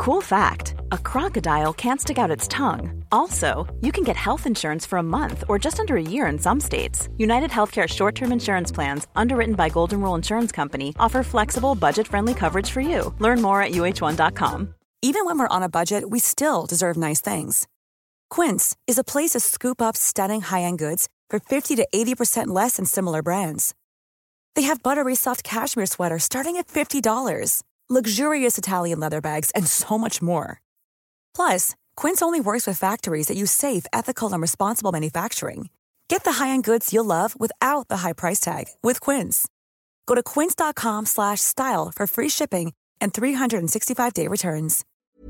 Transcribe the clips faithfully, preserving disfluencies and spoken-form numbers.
Cool fact, a crocodile can't stick out its tongue. Also, you can get health insurance for a month or just under a year in some states. United Healthcare short-term insurance plans, underwritten by Golden Rule Insurance Company, offer flexible, budget-friendly coverage for you. Learn more at U H one dot com. Even when we're on a budget, we still deserve nice things. Quince is a place to scoop up stunning high-end goods for fifty to eighty percent less than similar brands. They have buttery soft cashmere sweaters starting at fifty dollars, luxurious Italian leather bags, and so much more. Plus, Quince only works with factories that use safe, ethical, and responsible manufacturing. Get the high-end goods you'll love without the high price tag with Quince. Go to quince.com slash style for free shipping and three sixty-five day returns.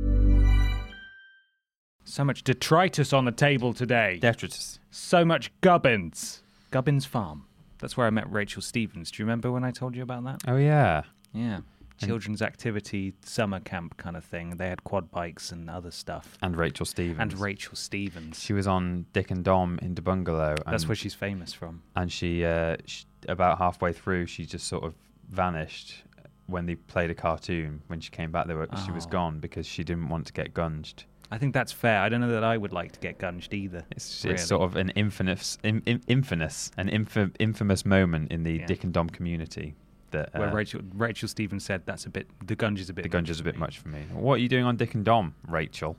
So much detritus on the table today. Detritus. So much gubbins. Gubbins Farm. That's where I met Rachel Stevens. Do you remember when I told you about that? Oh, yeah. Yeah. Children's activity summer camp kind of thing. They had quad bikes and other stuff. And Rachel Stevens. And Rachel Stevens. She was on Dick and Dom in the Bungalow. That's where she's famous from. And she, uh, she, about halfway through, she just sort of vanished when they played a cartoon. When she came back, they were, oh. she was gone because she didn't want to get gunged. I think that's fair. I don't know that I would like to get gunged either. It's, really. It's sort of an infamous, in, in, infamous, an inf- infamous moment in the yeah. Dick and Dom community. That, uh, Where Rachel Rachel Stevens said that's a bit the gunge is a bit the gunge is a bit much for me. What are you doing on Dick and Dom, Rachel?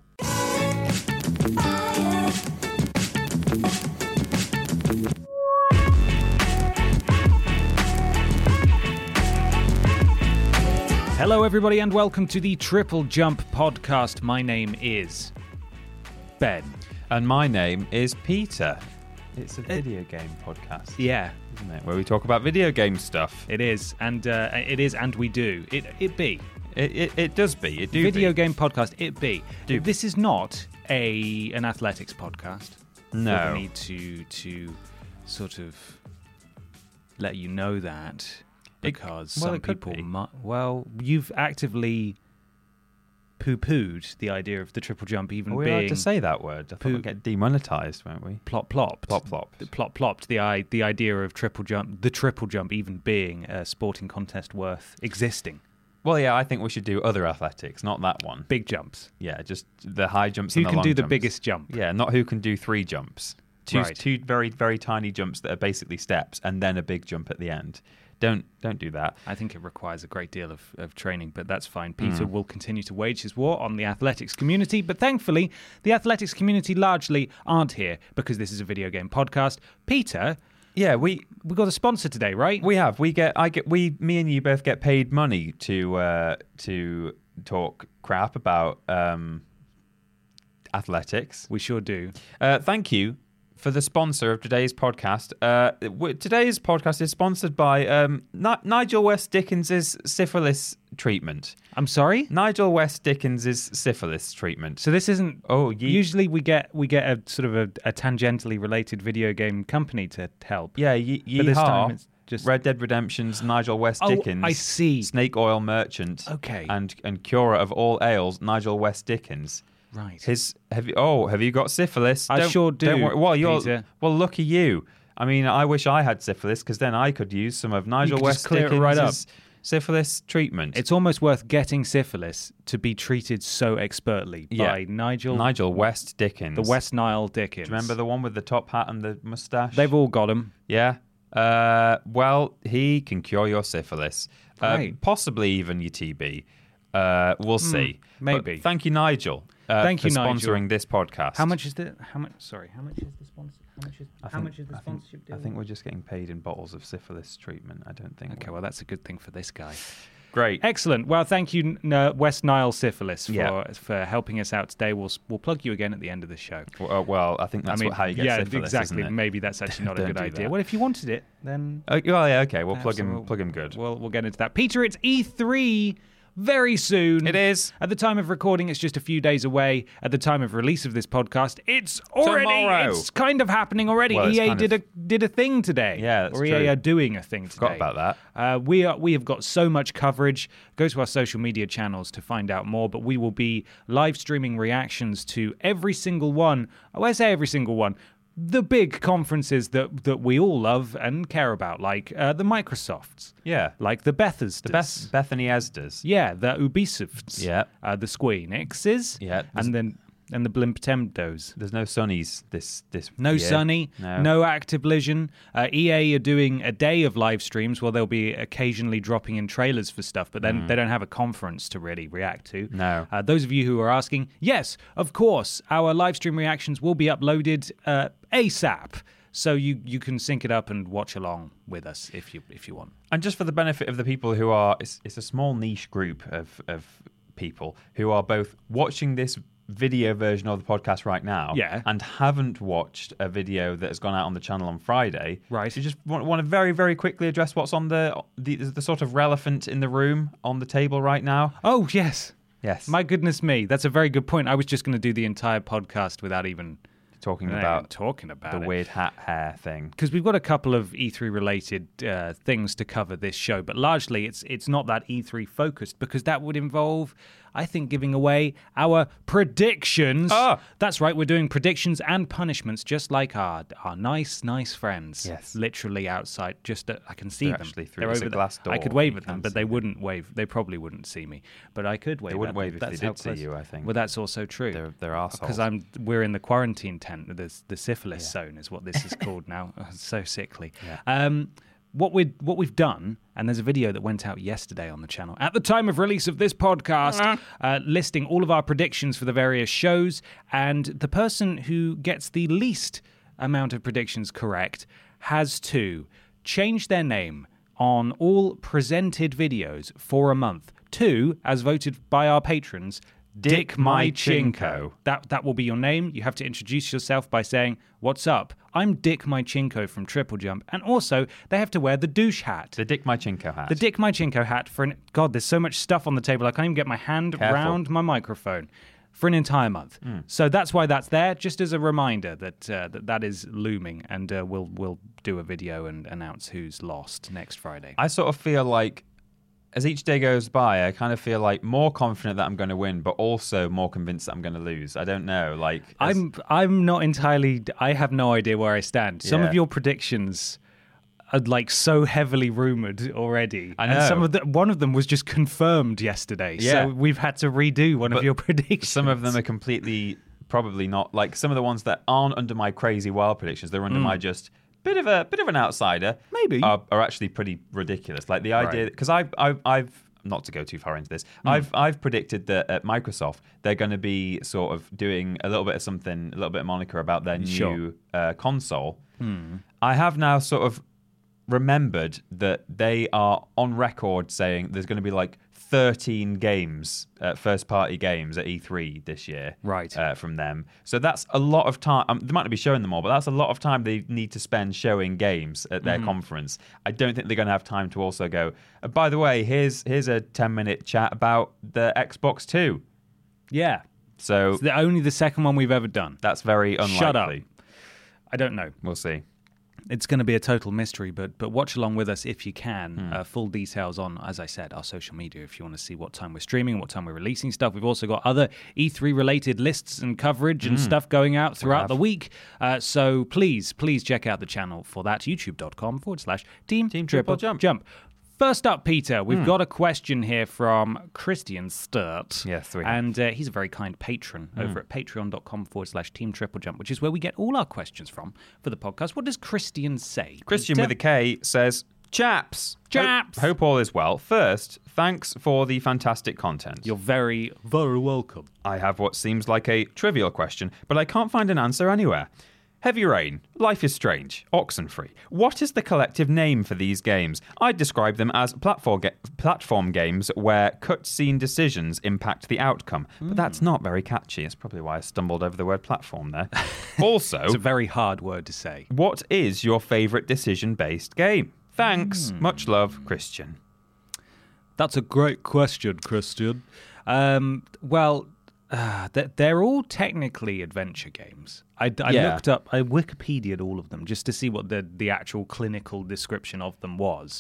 Hello everybody and welcome to the Triple Jump podcast. My name is Ben. And my name is Peter. It's a video uh, game podcast. Yeah. Isn't it? Where we talk about video game stuff. It is, and uh, it is, and we do. It it be. It it, it does be. It do Video be. game podcast, it be. Do this be. is not a an athletics podcast. No. We need to, to sort of let you know that because it, well, some it could people be. might... Well, you've actively poo-pooed the idea of the triple jump even Are we being... allowed to say that word? I thought we'd get demonetised, won't we? Plop plopped. Plop plopped. Plop plopped. The, I, the idea of triple jump, the triple jump even being a sporting contest worth existing. Well, yeah, I think we should do other athletics, not that one. Big jumps. Yeah, just the high jumps who and the long long jumps. Who can do the jumps. biggest jump? Yeah, not who can do three jumps. Two, right. two very, very tiny jumps that are basically steps and then a big jump at the end. Don't don't do that. I think it requires a great deal of, of training, but that's fine. Peter mm. will continue to wage his war on the athletics community, but thankfully, the athletics community largely aren't here because this is a video game podcast. Peter, yeah, we we got a sponsor today, right? We have. We get. I get. We, me and you both get paid money to uh, to talk crap about um, athletics. We sure do. Uh, thank you for the sponsor of today's podcast. Uh, w- today's podcast is sponsored by um, N- Nigel West Dickens's syphilis treatment. I'm sorry? Nigel West Dickens's syphilis treatment. So this isn't... Oh, ye- usually we get we get a sort of a, a tangentially related video game company to help. Yeah, ye- but this yeehaw. time it's just... Red Dead Redemption's Nigel West oh, Dickens. I see. Snake oil merchant. Okay. And and curer of all ails, Nigel West Dickens. Right. His have you? Oh, have you got syphilis? I don't, sure do. Don't worry. Well, you're Peter. well. Lucky you. I mean, I wish I had syphilis because then I could use some of Nigel could West just clear it Dickens' right up. syphilis treatment. It's almost worth getting syphilis to be treated so expertly yeah. by Nigel Nigel West Dickens, the West Nile Dickens. Do you remember the one with the top hat and the moustache? They've all got him. Yeah. Uh, well, he can cure your syphilis, uh, Right. possibly even your T B. Uh, we'll see. maybe. But thank you, Nigel. Uh, Thank for you, Nigel. sponsoring this podcast. How much is the how much? Sorry, how much is the sponsor? How much is I how think- much is the I think- sponsorship deal? I think we're just getting paid in bottles of syphilis treatment. I don't think. Okay, we're- well that's a good thing for this guy. Great. Excellent. Well, thank you, N- uh, West Nile Syphilis, for Yeah. for helping us out today. We'll we'll plug you again at the end of the show. Well, uh, well I think that's I mean, what, how you get yeah, syphilis, exactly. isn't it? Maybe that's actually not a Don't good do idea. that. Well, if you wanted it, then Uh, well, yeah, okay. We'll plug perhaps him. we'll- Plug him good. We'll we'll get into that. Peter, it's E three. Very soon. It is. At the time of recording, it's just a few days away. At the time of release of this podcast, it's already, Tomorrow. it's kind of happening already. Well, it's E A kind did of- a did a thing today. Yeah, that's or E A true. are doing a thing today. Forgot about that. Uh, we are we have got so much coverage. Go to our social media channels to find out more. But we will be live streaming reactions to every single one. Oh, I say every single one. the big conferences that that we all love and care about, like uh, the Microsofts, Yeah. like the Bethesdas, The Beth- Bethany Esdas. yeah, the Ubisofts, Yeah. uh, the Square Enixes, Yeah. and then and the Blimtendos. There's no Sonys this this No year. Sony, No. no Activision. Uh, E A are doing a day of live streams where they'll be occasionally dropping in trailers for stuff, but then they don't have a conference to really react to. No. Uh, those of you who are asking, yes, of course, our live stream reactions will be uploaded uh, ASAP. So you, you can sync it up and watch along with us if you if you want. And just for the benefit of the people who are, it's, it's a small niche group of, of people who are both watching this video version of the podcast right now Yeah. and haven't watched a video that has gone out on the channel on Friday. Right. So you just want, want to very, very quickly address what's on the, the the sort of relevant in the room on the table right now. Oh, yes. Yes. My goodness me. That's a very good point. I was just going to do the entire podcast without even... Talking not even about talking about the it. weird hat hair thing. Because we've got a couple of E three related uh, things to cover this show, but largely it's it's not that E three focused because that would involve, I think, giving away our predictions. Ah. That's right, we're doing predictions and punishments just like our our nice, nice friends. Yes. Literally outside, just uh, I can see They're them. actually through They're this over there. glass door. I could wave You at them, can't but see they them. wouldn't wave. They probably wouldn't see me, but I could wave. wouldn't at them. wave if That's they how did see close- you, I think. Well, that's also true. They're, they're arseholes. Because I'm, we're in the quarantine tent. The, the syphilis Yeah. zone is what this is called now. Oh, it's so sickly. Yeah. Um, what we what we've done, and there's a video that went out yesterday on the channel at the time of release of this podcast, uh, listing all of our predictions for the various shows, and the person who gets the least amount of predictions correct has to change their name on all presented videos for a month to, as voted by our patrons, Dick My Chinko. That that will be your name. You have to introduce yourself by saying, "What's up? I'm Dick My Chinko from Triple Jump." And also, they have to wear the douche hat. the Dick My Chinko hat. The Dick My Chinko hat for an... God, there's so much stuff on the table. I can't even get my hand Careful. round my microphone for an entire month. Mm. So that's why that's there, just as a reminder that uh, that, that is looming. And uh, we'll, we'll do a video and announce who's lost next Friday. I sort of feel like as each day goes by, I kind of feel like more confident that I'm going to win, but also more convinced that I'm going to lose. I don't know. Like as- I'm I'm not entirely. I have no idea where I stand. Some Yeah. of your predictions are like so heavily rumored already. I And know. some of the, one of them was just confirmed yesterday. Yeah. So we've had to redo one But of your predictions. some of them are completely probably not like some of the ones that aren't under my crazy wild predictions. They're under my just bit of a bit of an outsider. Maybe. are, are actually pretty ridiculous. Like the idea Right. because I've, I've I've not to go too far into this. I've I've predicted that at Microsoft they're going to be sort of doing a little bit of something, a little bit of moniker about their Sure. new uh, console. I have now sort of remembered that they are on record saying there's going to be like thirteen games, uh, first-party games at E three this year, Right. Uh, from them. So that's a lot of time. Um, they might not be showing them all, but that's a lot of time they need to spend showing games at their conference. I don't think they're going to have time to also go. Uh, by the way, here's here's a ten-minute chat about the Xbox Two. yeah. So It's the, only the second one we've ever done. that's very unlikely. Shut up. I don't know. We'll see. It's going to be a total mystery, but but watch along with us if you can. Hmm. Uh, full details on, as I said, our social media if you want to see what time we're streaming, what time we're releasing stuff. We've also got other E three related lists and coverage and stuff going out throughout have. the week. Uh, so please, please check out the channel for that. YouTube.com forward slash Team, Team Triple, Triple Jump. Jump. First up, Peter, we've got a question here from Christian Sturt. Yes, we have. And uh, he's a very kind patron over at patreon.com forward slash Team Triple Jump, which is where we get all our questions from for the podcast. What does Christian say? Christian Peter? with a K says, Chaps. Chaps. Hope, hope all is well. First, thanks for the fantastic content. You're very, very welcome. I have what seems like a trivial question, but I can't find an answer anywhere. Heavy Rain, Life is Strange, Oxenfree. What is the collective name for these games? I'd describe them as platform, ga- platform games where cutscene decisions impact the outcome. But that's not very catchy. That's probably why I stumbled over the word platform there. Also, It's a very hard word to say. what is your favourite decision-based game? Thanks. Much love, Christian. That's a great question, Christian. Um, well, uh, they're, they're all technically adventure games. I, I Yeah. looked up, I Wikipedia'd all of them just to see what the, the actual clinical description of them was.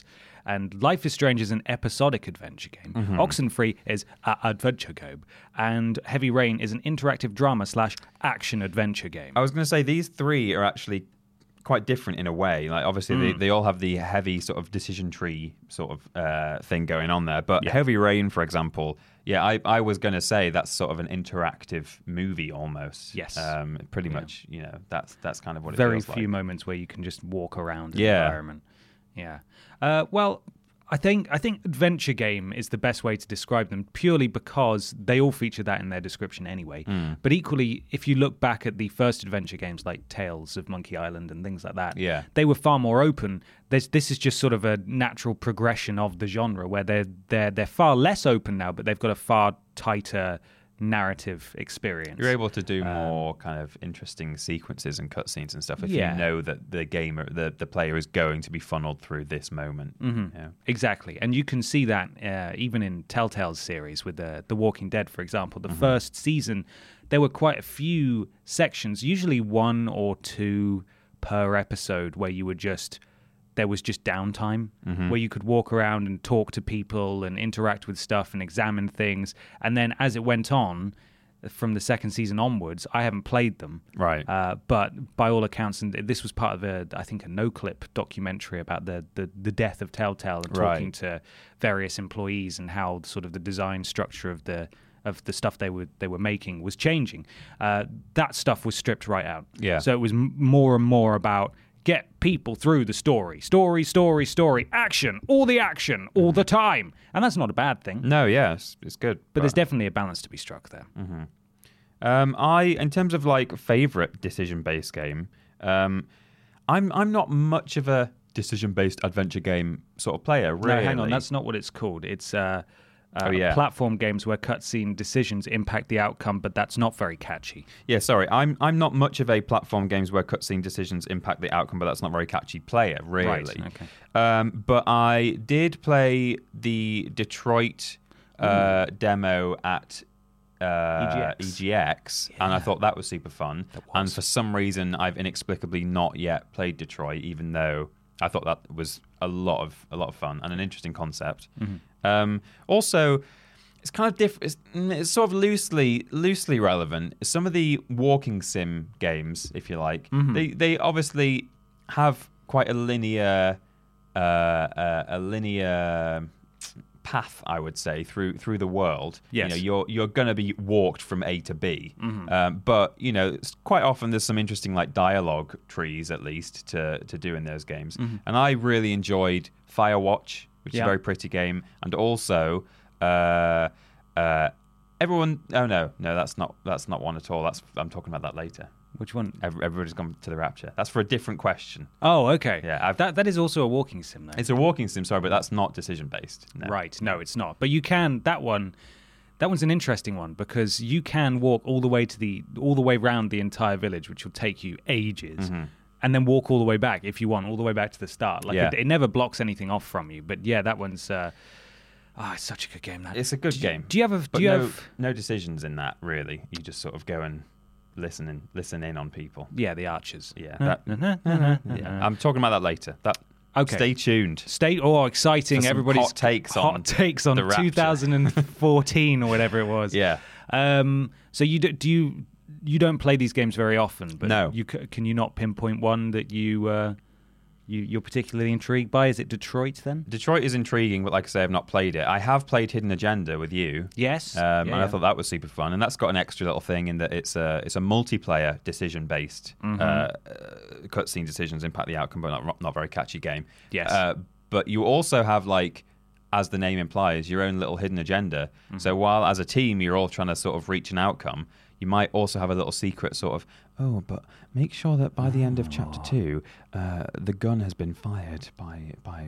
and Life is Strange is an episodic adventure game. Mm-hmm. Oxenfree is an adventure game, and Heavy Rain is an interactive drama slash action adventure game. I was going to say these three are actually quite different in a way. Like obviously, mm. they, they all have the heavy sort of decision tree sort of uh, thing going on there. But yeah. Heavy Rain, for example, yeah, I, I was going to say that's sort of an interactive movie almost. Yes, um, pretty yeah. much. You know, that's that's kind of what it Very feels few like. moments where you can just walk around yeah. the environment. Yeah. Uh, well. I think I think adventure game is the best way to describe them, purely because they all feature that in their description anyway. Mm. But equally, if you look back at the first adventure games like Tales of Monkey Island and things like that, yeah. they were far more open. There's, this is just sort of a natural progression of the genre where they're they're they're far less open now, but they've got a far tighter narrative experience. You're able to do um, more kind of interesting sequences and cutscenes and stuff if yeah. you know that the gamer, the, the player is going to be funneled through this moment. Mm-hmm. Yeah. Exactly, and you can see that uh, even in Telltale's series with the The Walking Dead, for example. The mm-hmm. first season, there were quite a few sections, usually one or two per episode, where you would just there was just downtime mm-hmm. where you could walk around and talk to people and interact with stuff and examine things. And then as it went on, from the second season onwards, I haven't played them. Right. Uh, but by all accounts, and this was part of a, I think, a no-clip documentary about the, the, the death of Telltale and talking right. to various employees and how sort of the design structure of the of the stuff they were they were making was changing. Uh, that stuff was stripped right out. Yeah. So it was m- more and more about get people through the story. Story, story, story, action, all the action, all the time. And that's not a bad thing. No, yeah, it's, it's good. But, but there's definitely a balance to be struck there. Mm-hmm. Um, I, in terms of like favorite decision-based game, um, I'm I'm not much of a decision-based adventure game sort of player, really. No, hang on, that's not what it's called. It's uh, uh, oh, yeah. platform games where cutscene decisions impact the outcome, but that's not very catchy. Yeah, sorry, I'm I'm not much of a platform games where cutscene decisions impact the outcome, but that's not very catchy player, really. Right, okay. Um, but I did play the Detroit uh, demo at Uh, E G X, E G X yeah. and I thought that was super fun. Was. And for some reason, I've inexplicably not yet played Detroit, even though I thought that was a lot of a lot of fun and an interesting concept. Mm-hmm. Um, also, it's kind of different. It's, it's sort of loosely loosely relevant. Some of the walking sim games, if you like, mm-hmm. they they obviously have quite a linear uh, uh, a linear. path, I would say, through through the world. Yes. You know, you're you're going to be walked from A to B. Mm-hmm. Um, but you know, it's quite often there's some interesting like dialogue trees at least to to do in those games. Mm-hmm. And I really enjoyed Firewatch, which yeah. is a very pretty game, and also uh, uh, everyone. Oh no, no, that's not that's not one at all. That's I'm talking about that later. Which one? Everybody's gone to the Rapture. That's for a different question. Oh, okay. Yeah, I've, that that is also a walking sim, though. It's a walking sim, sorry, but that's not decision based. No. Right? No, it's not. But you can. That one. That one's an interesting one because you can walk all the way to the all the way around the entire village, which will take you ages, mm-hmm. and then walk all the way back if you want, all the way back to the start. Like yeah. it, it never blocks anything off from you. But yeah, that one's. Uh, oh, it's such a good game. That it's a good do game. You, do you have a? But do you no, have no decisions in that really? You just sort of go and listen and listen in on people. Yeah, the archers. Yeah, that, yeah. I'm talking about that later. That okay. Stay tuned. Stay oh, exciting! For some Everybody's hot takes hot on takes on the Rapture. two thousand fourteen or whatever it was. Yeah. Um. So you do, do you you don't play these games very often, but no. You can you not pinpoint one that you uh, you you're particularly intrigued by? Is it Detroit then? Detroit is intriguing, but like I say, I've not played it. I have played Hidden Agenda with you. Yes. Um, yeah, and yeah. I thought that was super fun, and that's got an extra little thing in that it's a it's a multiplayer decision based mm-hmm. uh, uh, cutscene decisions impact the outcome, but not not very catchy game. Yes. Uh, but you also have like, as the name implies, your own little hidden agenda. Mm-hmm. So while as a team you're all trying to sort of reach an outcome, you might also have a little secret sort of, oh, but make sure that by the end of chapter two, uh, the gun has been fired by by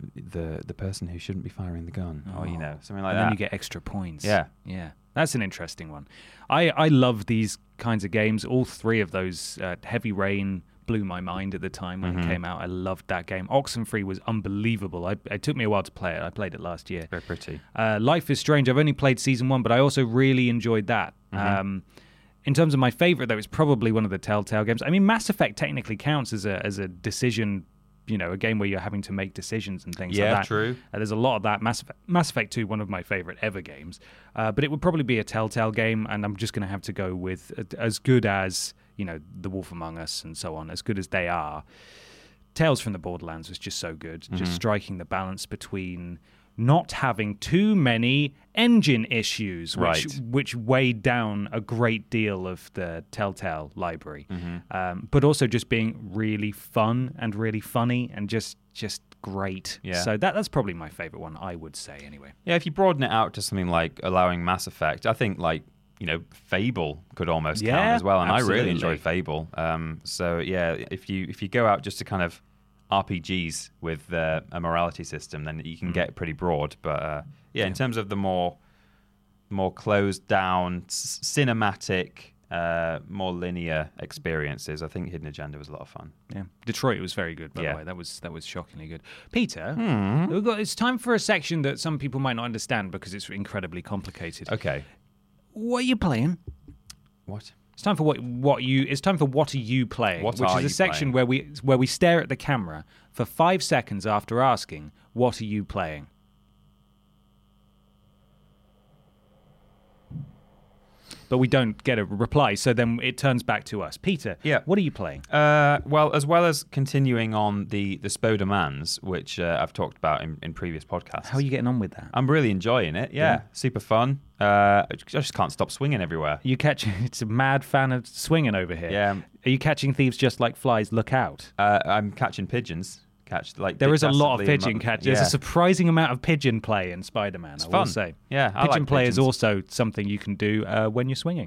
the the person who shouldn't be firing the gun, oh. or you know, something like and that. And then you get extra points. Yeah, yeah, that's an interesting one. I I love these kinds of games. All three of those, uh, Heavy Rain blew my mind at the time when mm-hmm. it came out. I loved that game. Oxenfree was unbelievable. I, it took me a while to play it. I played it last year. Very pretty. Uh, Life is Strange. I've only played season one, but I also really enjoyed that. Mm-hmm. Um, in terms of my favorite, though, it's probably one of the Telltale games. I mean, Mass Effect technically counts as a as a decision you know, a game where you're having to make decisions and things Yeah, like that. true. Uh, there's a lot of that. Mass Effect, Mass Effect two, one of my favorite ever games. Uh, but it would probably be a Telltale game, and I'm just going to have to go with uh, as good as, you know, The Wolf Among Us and so on, as good as they are. Tales from the Borderlands was just so good, mm-hmm. just striking the balance between not having too many engine issues, which right. which weighed down a great deal of the Telltale library, mm-hmm. um, but also just being really fun and really funny and just just great. Yeah. So that that's probably my favorite one, I would say, anyway. Yeah, if you broaden it out to something like allowing Mass Effect, I think like, you know, Fable could almost yeah, count as well, and absolutely. I really enjoy Fable. Um, so yeah, if you if you go out just to kind of R P Gs with uh, a morality system, then you can mm. get pretty broad. But uh, yeah, in terms of the more more closed down, c- cinematic, uh, more linear experiences, I think Hidden Agenda was a lot of fun. Yeah, Detroit was very good. By yeah. the way, that was that was shockingly good. Peter, hmm. we've got, it's time for a section that some people might not understand because it's incredibly complicated. Okay, what are you playing? What? It's time for what what you. It's time for what are you playing? What which are is a you section playing? where we where we stare at the camera for five seconds after asking, "What are you playing?" But we don't get a reply, so then it turns back to us. Peter, yeah. what are you playing? Uh, well, as well as continuing on the the Spodermans, which uh, I've talked about in, in previous podcasts. How are you getting on with that? I'm really enjoying it. Yeah, Yeah. super fun. Uh, I just can't stop swinging everywhere. You catch? It's a mad fan of swinging over here. Yeah. Are you catching thieves just like flies? Look out! Uh, I'm catching pigeons. Catch like There is a lot of dastardly pigeon mo- catch. Yeah. There's a surprising amount of pigeon play in Spider-Man. It's I fun. will say. Yeah, I pigeon like play pigeons. is also something you can do uh, when you're swinging.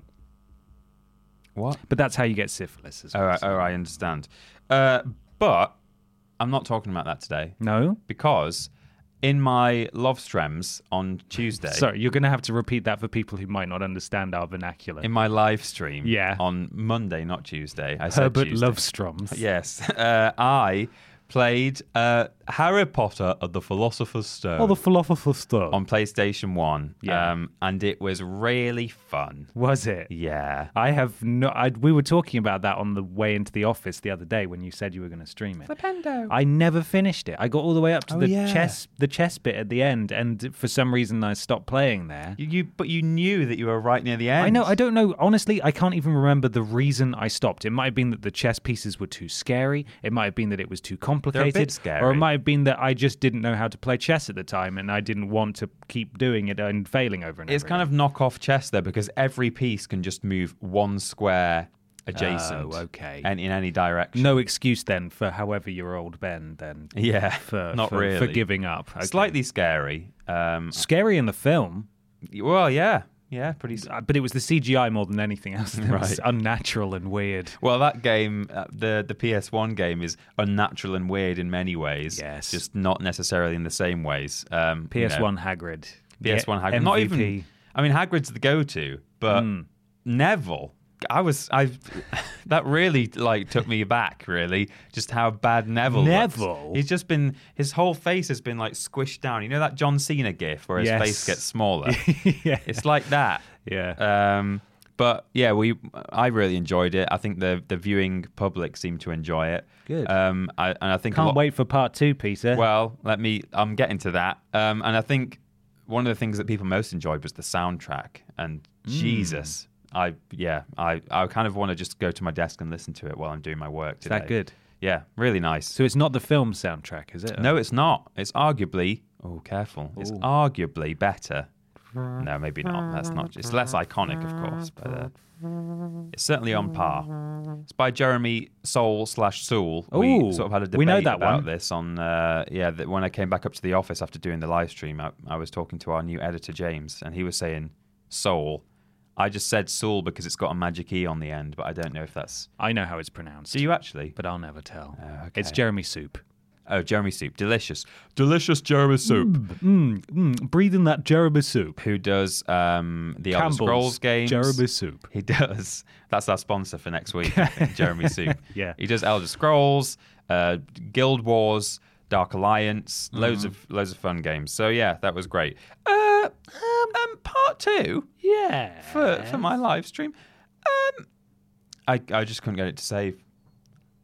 What? But that's how you get syphilis. As Oh, well, I- so. oh, I understand. Uh, but I'm not talking about that today No. because in my Lovestrems on Tuesday, Sorry, you're going to have to repeat that for people who might not understand our vernacular. in my live stream, Yeah. on Monday, not Tuesday, I said Herbert Tuesday. Lovestroms. Yes, uh, I played uh, Harry Potter and the Philosopher's Stone Oh, the philosopher's stone. on PlayStation One, Yeah. um, and it was really fun. Was it? Yeah. I have no. I, we were talking about that on the way into the office the other day when you said you were going to stream it. Flipendo. I never finished it. I got all the way up to Oh, the yeah. chess, the chess bit at the end, and for some reason I stopped playing there. You, you, but you knew that you were right near the end. I know. I don't know. Honestly, I can't even remember the reason I stopped. It might have been that the chess pieces were too scary. It might have been that it was too complicated. scary. Or it might have been that I just didn't know how to play chess at the time, and I didn't want to keep doing it and failing over and over. It's kind again. of knockoff chess there because every piece can just move one square adjacent. Oh, okay. And in any direction. No excuse then for however year old Ben then. Yeah, For, not for, really. for giving up. Okay. Slightly scary. Um, scary in the film, well, yeah. Yeah, pretty. s- uh, but it was the C G I more than anything else that was Right. unnatural and weird. Well, that game, uh, the the P S one game, is unnatural and weird in many ways. Yes. Just not necessarily in the same ways. Um, P S one you know, Hagrid. P S one the Hagrid. Not M V P. even. I mean, Hagrid's the go-to, but Mm. Neville. I was. I. That really like took me back. Really, just how bad Neville. Neville? Looks. He's just been. His whole face has been like squished down. You know that John Cena gif where his Yes. face gets smaller. yeah. It's like that. Yeah. Um, but yeah, we I really enjoyed it. I think the the viewing public seemed to enjoy it. Good. Um, I, and I think a Can't lot, wait for part two, Peter. Well, let me. I'm getting to that. Um, and I think one of the things that people most enjoyed was the soundtrack. And Mm. Jesus, I yeah, I I kind of want to just go to my desk and listen to it while I'm doing my work Is today. that good? Yeah, really nice. So it's not the film soundtrack, is it? No, it's not. It's arguably. Oh, careful. It's Ooh. arguably better. No, maybe not. That's not. It's less iconic, of course, but uh, it's certainly on par. It's by Jeremy Soule slash Soule. We Ooh, sort of had a debate we know that about one. this on. Uh, yeah, that when I came back up to the office after doing the live stream, I, I was talking to our new editor James, and he was saying Soul. I just said Soul because it's got a magic e on the end, but I don't know if that's. I know how it's pronounced. Do you actually? But I'll never tell. Oh, okay. It's Jeremy Soup. Oh, Jeremy Soup, delicious, delicious Jeremy Soup. Mm, mm, breathing that Jeremy Soup. Who does um, the Elder Campbell's Scrolls games? Jeremy Soup. He does. That's our sponsor for next week, Jeremy Soup. Yeah. He does Elder Scrolls, uh, Guild Wars, Dark Alliance, loads of loads of fun games. So yeah, that was great. Uh, um, um, part two Yeah. for for my live stream. Um, I I just couldn't get it to save.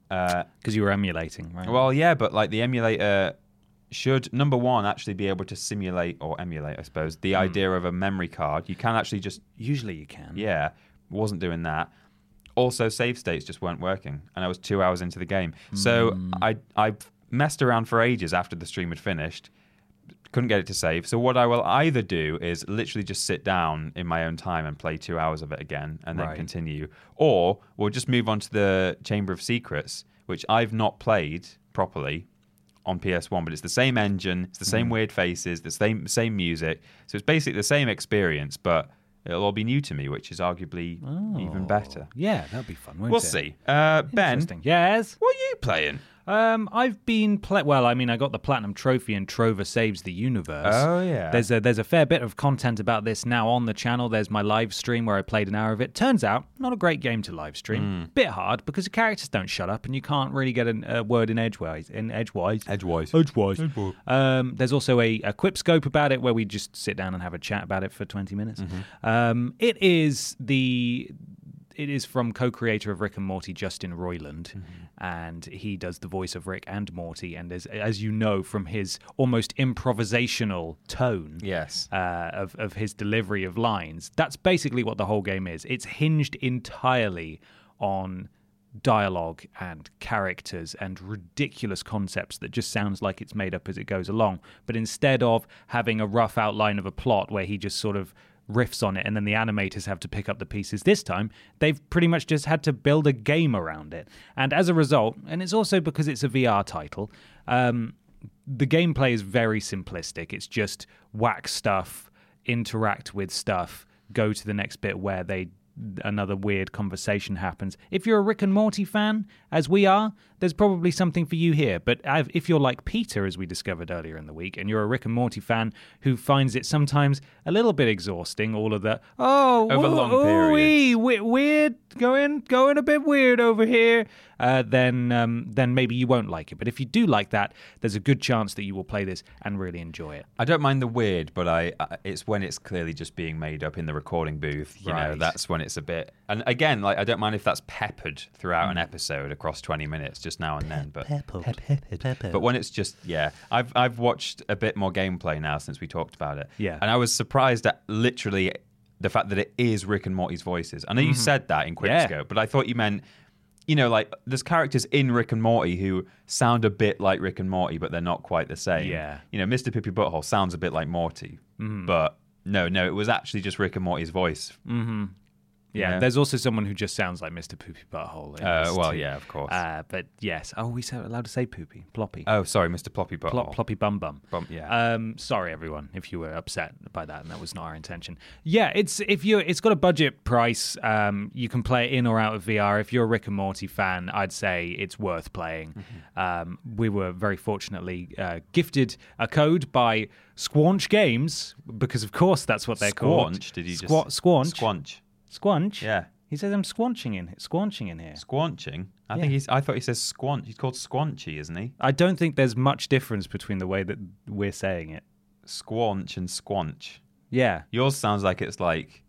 Uh, Because you were emulating, right? well, yeah, but like the emulator should, number one, actually be able to simulate or emulate, I suppose, the Mm. idea of a memory card. You can actually just, Usually you can. yeah, wasn't doing that. Also, save states just weren't working, and I was two hours into the game. So Mm. I I messed around for ages after the stream had finished. Couldn't get it to save. So what I will either do is literally just sit down in my own time and play two hours of it again and then Right. continue. Or we'll just move on to the Chamber of Secrets, which I've not played properly on P S one, but it's the same engine, it's the same Mm. weird faces, the same same music. So it's basically the same experience, but it'll all be new to me, which is arguably even better. Yeah, that'd be fun, won't We'll it? see. Uh, Ben, Interesting. Yes? what are you playing? Um, I've been play. Well, I mean, I got the platinum trophy in Trover Saves the Universe. Oh, yeah. There's a there's a fair bit of content about this now on the channel. There's my live stream where I played an hour of it. Turns out, not a great game to live stream. Mm. Bit hard because the characters don't shut up and you can't really get a, a word in edgewise. In edgewise. Edgewise. Edgewise. Um, there's also a, a quip scope about it where we just sit down and have a chat about it for twenty minutes. Mm-hmm. Um, it is the. It is from co-creator of Rick and Morty, Justin Roiland, Mm-hmm. and he does the voice of Rick and Morty. And as, as you know from his almost improvisational tone Yes. uh, of, of his delivery of lines, that's basically what the whole game is. It's hinged entirely on dialogue and characters and ridiculous concepts that just sounds like it's made up as it goes along. But instead of having a rough outline of a plot where he just sort of riffs on it and then the animators have to pick up the pieces, this time they've pretty much just had to build a game around it. And as a result, and it's also because it's a V R title, um, the gameplay is very simplistic. It's just whack stuff, interact with stuff, go to the next bit where they another weird conversation happens. If you're a Rick and Morty fan, as we are, there's probably something for you here. But if you're like Peter, as we discovered earlier in the week, and you're a Rick and Morty fan who finds it sometimes a little bit exhausting, all of the, oh, Over woo- long ooh, periods. wee, weird, going going a bit weird over here, uh, then um, then maybe you won't like it. But if you do like that, there's a good chance that you will play this and really enjoy it. I don't mind the weird, but I, I it's when it's clearly just being made up in the recording booth. You know, Right. that's when it's a bit. And again, like I don't mind if that's peppered throughout Hmm. an episode across twenty minutes, just now and then. But Pepper. but when it's just yeah, I've I've watched a bit more gameplay now since we talked about it. Yeah. and I was surprised at literally the fact that it is Rick and Morty's voices. I know you said that in Quickscope, Yeah. but I thought you meant. You know, like there's characters in Rick and Morty who sound a bit like Rick and Morty, but they're not quite the same. Yeah. You know, Mister Pippy Butthole sounds a bit like Morty, but no, no, it was actually just Rick and Morty's voice. Yeah, Yeah. there's also someone who just sounds like Mister Poopy Butthole. in Uh, this well, too. yeah, of course. Uh, but yes. Oh, we are allowed to say Poopy. Ploppy. oh, sorry, Mister Ploppy Butthole. Plop, ploppy bum bum. Bum, yeah. Um, sorry everyone if you were upset by that, and that was not our intention. Yeah, it's if you it's got a budget price. Um, you can play it in or out of V R. If you're a Rick and Morty fan, I'd say it's worth playing. Mm-hmm. Um, we were very fortunately uh, gifted a code by Squanch Games because, of course, that's what they're called. Squanch, did you just Squa- Squanch? Squanch. Squanch. Yeah. He says I'm squanching in squanching in here. Squanching? I Yeah. think he's I thought he says squanch. He's called Squanchy, isn't he? I don't think there's much difference between the way that we're saying it. Squanch and Squanch. Yeah. Yours sounds like it's like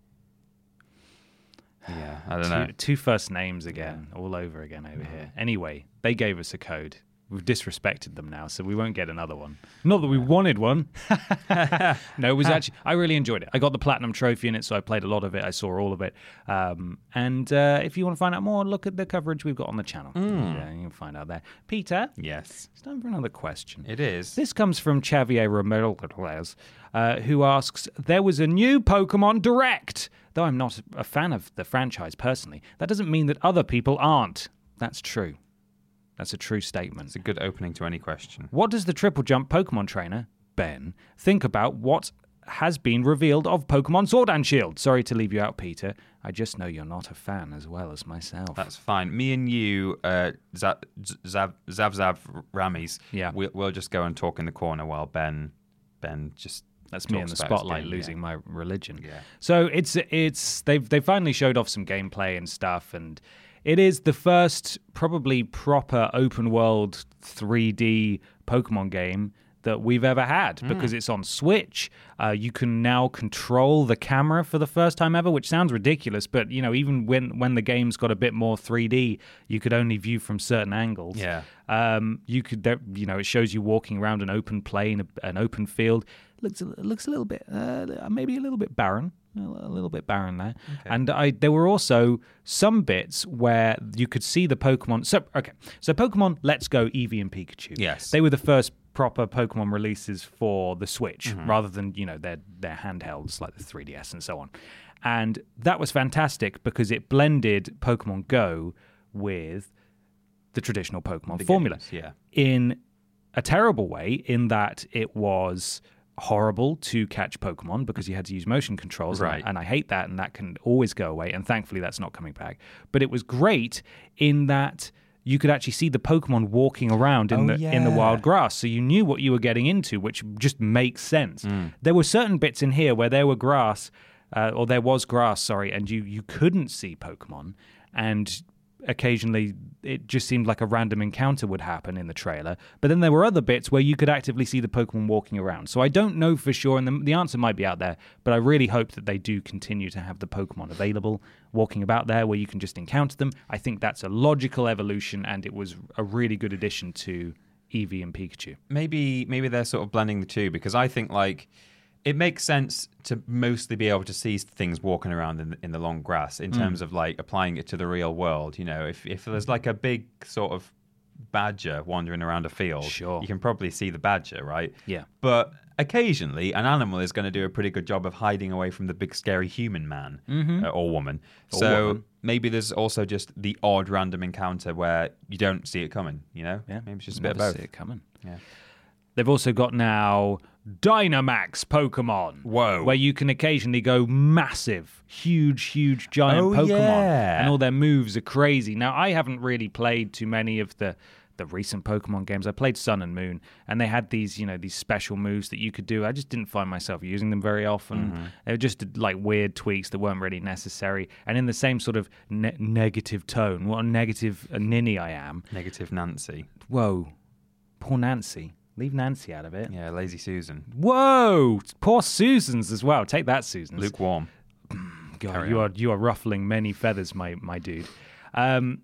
Yeah, I don't know. Two, two first names again, all over again over here. Anyway, they gave us a code. We've disrespected them now, so we won't get another one. Not that we wanted one. No, it was actually, I really enjoyed it. I got the platinum trophy in it, so I played a lot of it. I saw all of it. Um, and uh, if you want to find out more, look at the coverage we've got on the channel. Yeah, you can find out there. Peter, Yes. it's time for another question. It is. This comes from Xavier Romero, uh, who asks, there was a new Pokemon Direct. Though I'm not a fan of the franchise personally, that doesn't mean that other people aren't. That's true. That's a true statement. It's a good opening to any question. What does the Triple Jump Pokemon trainer, Ben, think about what has been revealed of Pokemon Sword and Shield? Sorry to leave you out, Peter. I just know you're not a fan as well as myself. That's fine. Me and you, uh, Zav, Zav, Zav, Zav Rammies, Yeah. we'll, we'll just go and talk in the corner while Ben, Ben just That's me in the talks about his spotlight game, losing yeah. my religion. Yeah. So it's it's they've they finally showed off some gameplay and stuff, and it is the first probably proper open world three D Pokemon game that we've ever had mm. because it's on Switch. Uh, you can now control the camera for the first time ever, which sounds ridiculous, but you know, even when when the game's got a bit more three D, you could only view from certain angles. Yeah. Um, you could, you know, it shows you walking around an open plain, an open field. Looks it looks a little bit, uh, maybe a little bit barren. A little bit barren there. Okay. And I there were also some bits where you could see the Pokemon. So, okay. So Pokemon Let's Go, Eevee and Pikachu. Yes. They were the first proper Pokemon releases for the Switch, mm-hmm. rather than, you know, their, their handhelds like the three D S and so on. And that was fantastic because it blended Pokemon Go with the traditional Pokemon the formula. Games, yeah. In a terrible way, in that it was horrible to catch Pokemon because you had to use motion controls, right. and, I, and I hate that, and that can always go away, and thankfully that's not coming back. But it was great in that you could actually see the Pokemon walking around in oh, the yeah. in the wild grass, so you knew what you were getting into, which just makes sense. Mm. There were certain bits in here where there were grass, uh, or there was grass, sorry, and you, you couldn't see Pokemon, and occasionally it just seemed like a random encounter would happen in the trailer. But then there were other bits where you could actively see the Pokemon walking around. So I don't know for sure, and the, the answer might be out there, but I really hope that they do continue to have the Pokemon available, walking about there where you can just encounter them. I think that's a logical evolution, and it was a really good addition to Eevee and Pikachu. Maybe maybe they're sort of blending the two, because I think like it makes sense to mostly be able to see things walking around in the, in the long grass in terms mm. of like applying it to the real world. You know, if if there's like a big sort of badger wandering around a field, sure. you can probably see the badger, right? Yeah. But occasionally an animal is going to do a pretty good job of hiding away from the big scary human man mm-hmm. uh, or woman. Or so woman. Maybe there's also just the odd random encounter where you don't see it coming, you know? Yeah. Maybe it's just a Never bit of both. see it coming. Yeah. They've also got now Dynamax Pokemon. Whoa. Where you can occasionally go massive, huge, huge, giant oh, Pokemon. Yeah. And all their moves are crazy. Now, I haven't really played too many of the, the recent Pokemon games. I played Sun and Moon, and they had these, you know, these special moves that you could do. I just didn't find myself using them very often. Mm-hmm. They were just like weird tweaks that weren't really necessary. And in the same sort of ne- negative tone, what a negative a ninny I am. Negative Nancy. Whoa. Poor Nancy. Leave Nancy out of it. Yeah, Lazy Susan. Whoa! Poor Susan's as well. Take that, Susan's. Lukewarm. God, Carry you on. are you are ruffling many feathers, my my dude. Um,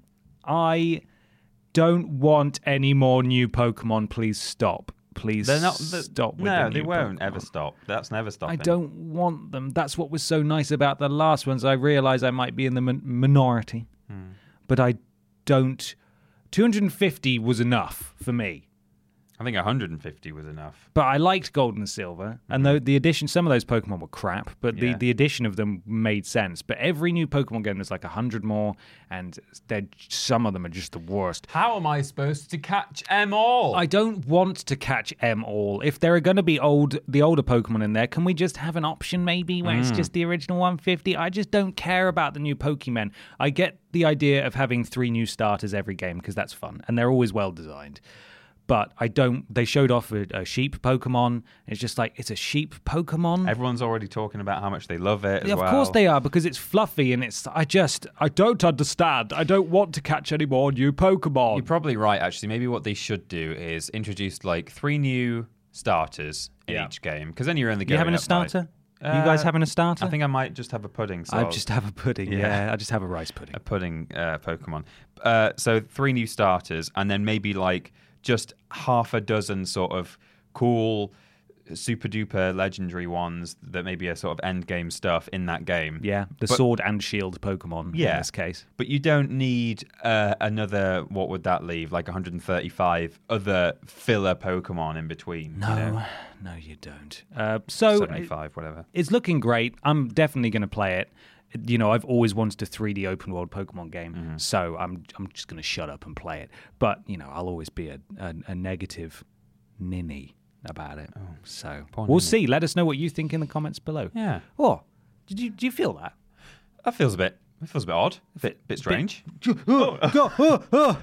I don't want any more new Pokemon. Please stop. Please They're not, the, stop with No, the new they won't Pokemon. ever stop. That's never stopping. I don't want them. That's what was so nice about the last ones. I realize I might be in the min- minority, hmm. but I don't. two hundred fifty was enough for me. I think one hundred fifty was enough. But I liked Gold and Silver, and the, the addition, some of those Pokemon were crap, but the, Yeah. the addition of them made sense. But every new Pokemon game, there's like one hundred more, and they're, some of them are just the worst. How am I supposed to catch them all? I don't want to catch them all. If there are going to be old, the older Pokemon in there, can we just have an option maybe where mm. it's just the original one fifty? I just don't care about the new Pokemon. I get the idea of having three new starters every game because that's fun, and they're always well designed. But I don't. They showed off a, a sheep Pokemon. It's just like it's a sheep Pokemon. Everyone's already talking about how much they love it. As Yeah, of well. course they are, because it's fluffy and it's. I just. I don't understand. I don't want to catch any more new Pokemon. You're probably right. Actually, maybe what they should do is introduce like three new starters in Yeah. each game. Because then you're in the. You having a starter? You guys having a starter? I think I might just have a pudding. So I just have a pudding. Yeah. Yeah, I just have a rice pudding. a pudding uh, Pokemon. Uh, so three new starters, and then maybe like just half a dozen sort of cool, super duper legendary ones that maybe are sort of end game stuff in that game. Yeah, the But- sword and shield Pokemon Yeah. in this case. But you don't need uh, another, what would that leave? Like one hundred thirty-five other filler Pokemon in between. No, You know? no, you don't. Uh, so seventy-five, whatever. it's looking great. I'm definitely going to play it. You know, I've always wanted a three D open world Pokemon game, Mm-hmm. so I'm I'm just going to shut up and play it. But you know, I'll always be a a, a negative ninny about it. so poor we'll ninny. see. Let us know what you think in the comments below. Yeah. Oh, did you do you feel that? That feels a bit, it feels a bit odd. A bit, bit strange. Oh, God, oh, oh.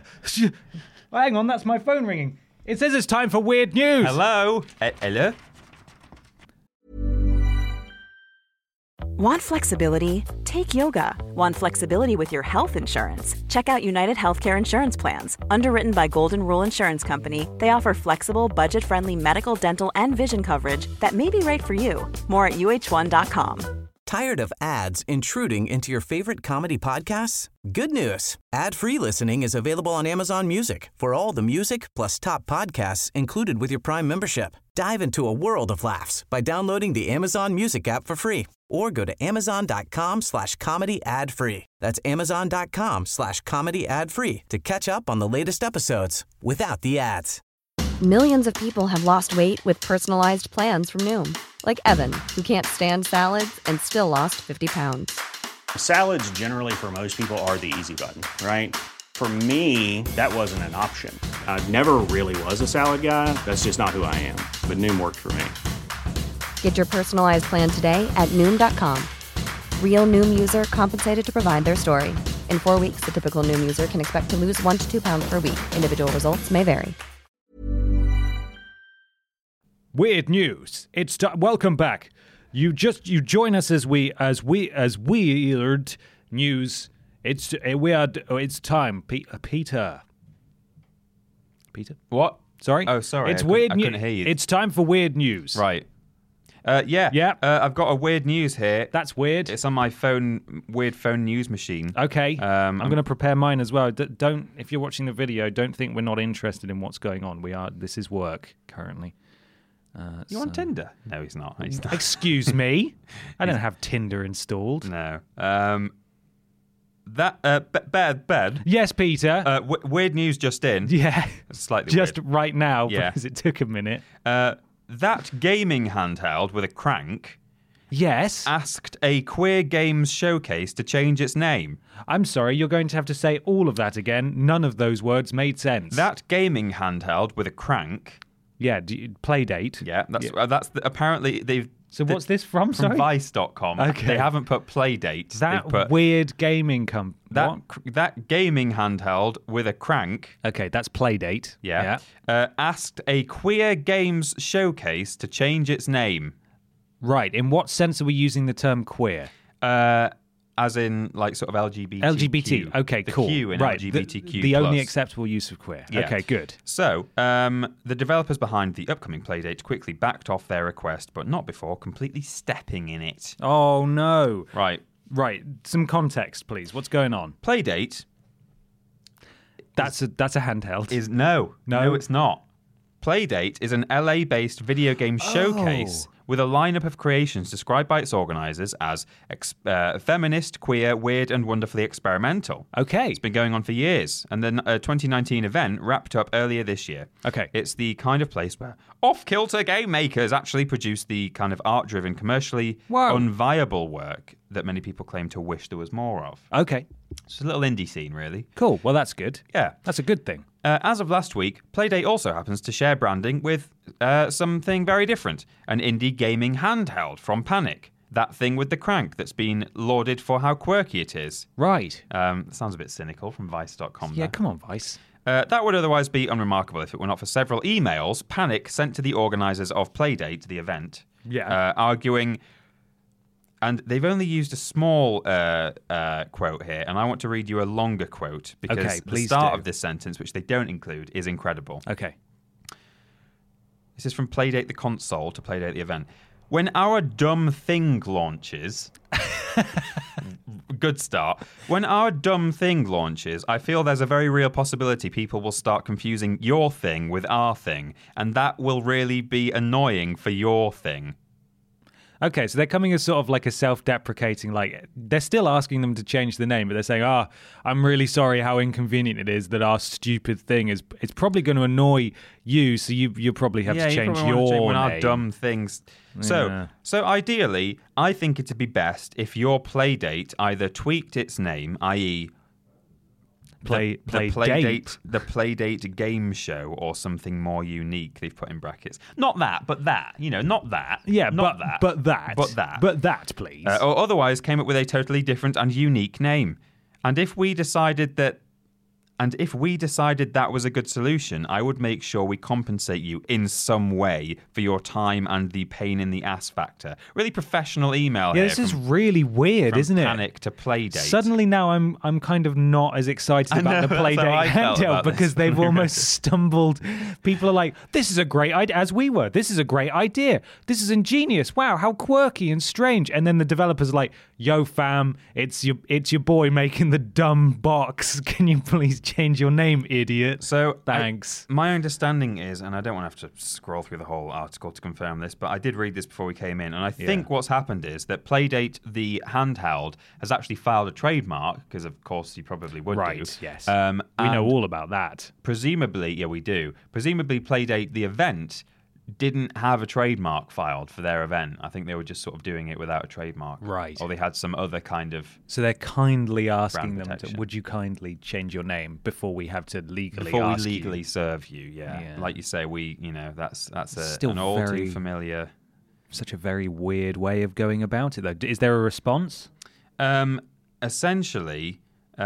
Hang on, that's my phone ringing. It says it's time for weird news. Hello? Uh, hello? Want flexibility? Take yoga. Want flexibility with your health insurance? Check out United Healthcare Insurance Plans. Underwritten by Golden Rule Insurance Company, they offer flexible, budget-friendly medical, dental, and vision coverage that may be right for you. More at U H one dot com. Tired of ads intruding into your favorite comedy podcasts? Good news. Ad-free listening is available on Amazon Music for all the music plus top podcasts included with your Prime membership. Dive into a world of laughs by downloading the Amazon Music app for free or go to amazon.com slash comedy ad free. That's amazon.com slash comedy ad free to catch up on the latest episodes without the ads. Millions of people have lost weight with personalized plans from Noom. Like Evan, who can't stand salads and still lost fifty pounds. Salads generally for most people are the easy button, right? For me, that wasn't an option. I never really was a salad guy. That's just not who I am. But Noom worked for me. Get your personalized plan today at Noom dot com. Real Noom user compensated to provide their story. In four weeks, the typical Noom user can expect to lose one to two pounds per week. Individual results may vary. Weird news. It's t- welcome back. You just you join us as we as we as weird news. It's a weird. Oh, it's time, Pe- uh, Peter. Peter. What? Sorry. Oh, sorry. It's I weird couldn't- I news. couldn't hear you. It's time for weird news. Right. Uh, yeah. Yeah. Uh, I've got a weird news here. That's weird. It's on my phone, weird phone news machine. Okay. Um, I'm going to prepare mine as well. D- don't, if you're watching the video, don't think we're not interested in what's going on. We are. This is work currently. Uh, You so- on Tinder? No, he's not. He's not. Excuse me. I don't have Tinder installed. No. Um, that uh, be- bed bed. Yes, Peter. Uh, w- weird news just in. yeah. Slightly Just weird. right now Yeah. because it took a minute. Uh, that gaming handheld with a crank Yes. asked a Queer Games showcase to change its name. I'm sorry, you're going to have to say all of that again. None of those words made sense. That gaming handheld with a crank. Yeah, do you, play date. Yeah, that's uh, that's the, apparently they've. So the- what's this from? From Sorry. Vice dot com. Okay. They haven't put play date. That They've put weird gaming com. that what? cr- that gaming handheld with a crank. Okay, that's play date. Yeah. Uh, asked a Queer Games showcase to change its name. Right. In what sense are we using the term queer? Uh, as in, like, sort of L G B T Q. L G B T. Okay, the cool. Q in right. L G B T Q. The, the only plus. acceptable use of queer. Yeah. Okay, good. So, um, the developers behind the upcoming Playdate quickly backed off their request, but not before completely stepping in it. Oh no. Right. Right. Some context, please. What's going on? Playdate That's a that's a handheld. is no, No? no, it's not. Playdate is an L A-based video game showcase with a lineup of creations described by its organizers as ex- uh, feminist, queer, weird, and wonderfully experimental. Okay. It's been going on for years, and the uh, twenty nineteen event wrapped up earlier this year. Okay. It's the kind of place where off-kilter game makers actually produce the kind of art-driven, commercially Wow. unviable work that many people claim to wish there was more of. Okay. It's a little indie scene, really. Cool. Well, that's good. Yeah. That's a good thing. Uh, as of last week, Playdate also happens to share branding with uh, something very different. An indie gaming handheld from Panic. That thing with the crank that's been lauded for how quirky it is. Right. Um, sounds a bit cynical from Vice dot com. Yeah, there. come on, Vice. Uh, that would otherwise be unremarkable if it were not for several emails Panic sent to the organisers of Playdate, the event, Yeah. uh, arguing... And they've only used a small uh, uh, quote here, and I want to read you a longer quote because Okay, the please start do. of this sentence, which they don't include, is incredible. Okay. This is from Playdate the console to Playdate the event. When our dumb thing launches... Good start. When our dumb thing launches, I feel there's a very real possibility people will start confusing your thing with our thing, and that will really be annoying for your thing. Okay, so they're coming as sort of like a self-deprecating, like they're still asking them to change the name, but they're saying, "Ah, oh, I'm really sorry how inconvenient it is that our stupid thing is. It's probably going to annoy you, so you you probably have yeah, to change you your want to change when name." our dumb things. So, Yeah. so ideally, I think it'd be best if your Playdate either tweaked its name, that is, Play, the, play, the Playdate, date. the Playdate game show, or something more unique. They've put in brackets. Not that, but that. You know, not that. Yeah, not but that. but that, But that. but that, please. Uh, or otherwise came up with a totally different and unique name. And if we decided that And if we decided that was a good solution, I would make sure we compensate you in some way for your time and the pain in the ass factor. Really professional email Yeah, here. this is from, really weird, from isn't it? Panic to Playdate. Suddenly now I'm I'm kind of not as excited I about know, the that's how I Playdate felt handheld about this. because they've almost stumbled. People are like, this is a great idea, as we were. This is a great idea. This is ingenious. Wow, how quirky and strange. And then the developers are like, yo fam, it's your it's your boy making the dumb box. Can you please change your name, idiot? So thanks. I, my understanding is, and I don't want to have to scroll through the whole article to confirm this, but I did read this before we came in, and I think Yeah. what's happened is that Playdate, the handheld, has actually filed a trademark, because of course you probably would Right, do. yes. Um, We know and all about that. Presumably, yeah, we do. Presumably, Playdate, the event, didn't have a trademark filed for their event. I think they were just sort of doing it without a trademark. Right. Or they had some other kind of... So they're kindly asking Brand them to, protection. would you kindly change your name before we have to legally Before we ask legally you? serve you, yeah. Yeah. Like you say, we, you know, that's that's a, Still an all very- too familiar... Such a very weird way of going about it, though. Is there a response? Um, essentially,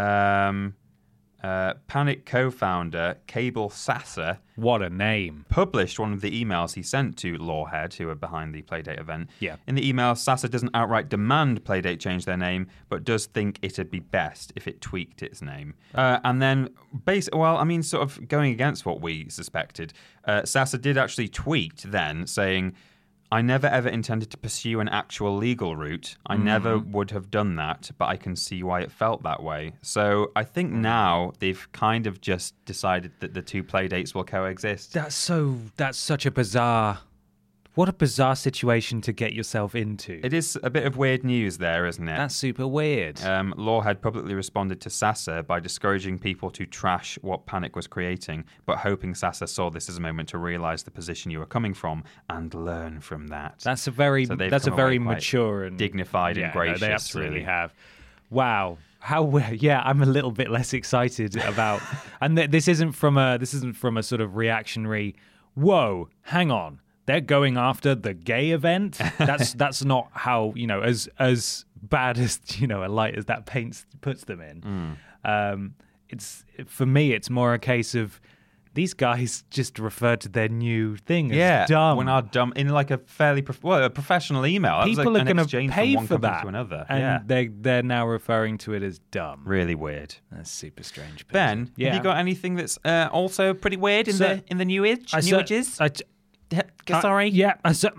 um, uh, Panic co-founder Cable Sasser What a name. published one of the emails he sent to Lawhead, who are behind the Playdate event. Yeah. In the email, Sasser doesn't outright demand Playdate change their name, but does think it'd be best if it tweaked its name. Uh, and then, base, well, I mean, sort of going against what we suspected, uh, Sasser did actually tweet then, saying, I never ever intended to pursue an actual legal route. I Mm-hmm. never would have done that, but I can see why it felt that way. So I think now they've kind of just decided that the two Playdates will coexist. That's so. That's such a bizarre. What a bizarre situation to get yourself into. It is a bit of weird news there, isn't it? That's super weird. Um, Lawhead publicly responded to Sasser by discouraging people to trash what Panic was creating, but hoping Sasser saw this as a moment to realise the position you were coming from and learn from that. That's a very. So they've that's a come very away quite mature and dignified yeah, and gracious. No, they absolutely really. have. Wow. How we- yeah, I'm a little bit less excited about, and th- this isn't from a this isn't from a sort of reactionary. Whoa, hang on, they're going after the gay event. That's that's not how, you know, as as bad as, you know, a light as that paints puts them in. Mm. Um, it's for me, it's more a case of these guys just refer to their new thing as Yeah, dumb. when our dumb in like a fairly prof- well a professional email. That was People like are an going to exchange pay from one for company that, to another. and yeah, they they're now referring to it as dumb. really weird. That's super strange. Ben, Peter. yeah. have you got anything that's uh, also pretty weird in So- the in the new age? I new cer- ages? I t- I- Sorry. yeah, I, cer-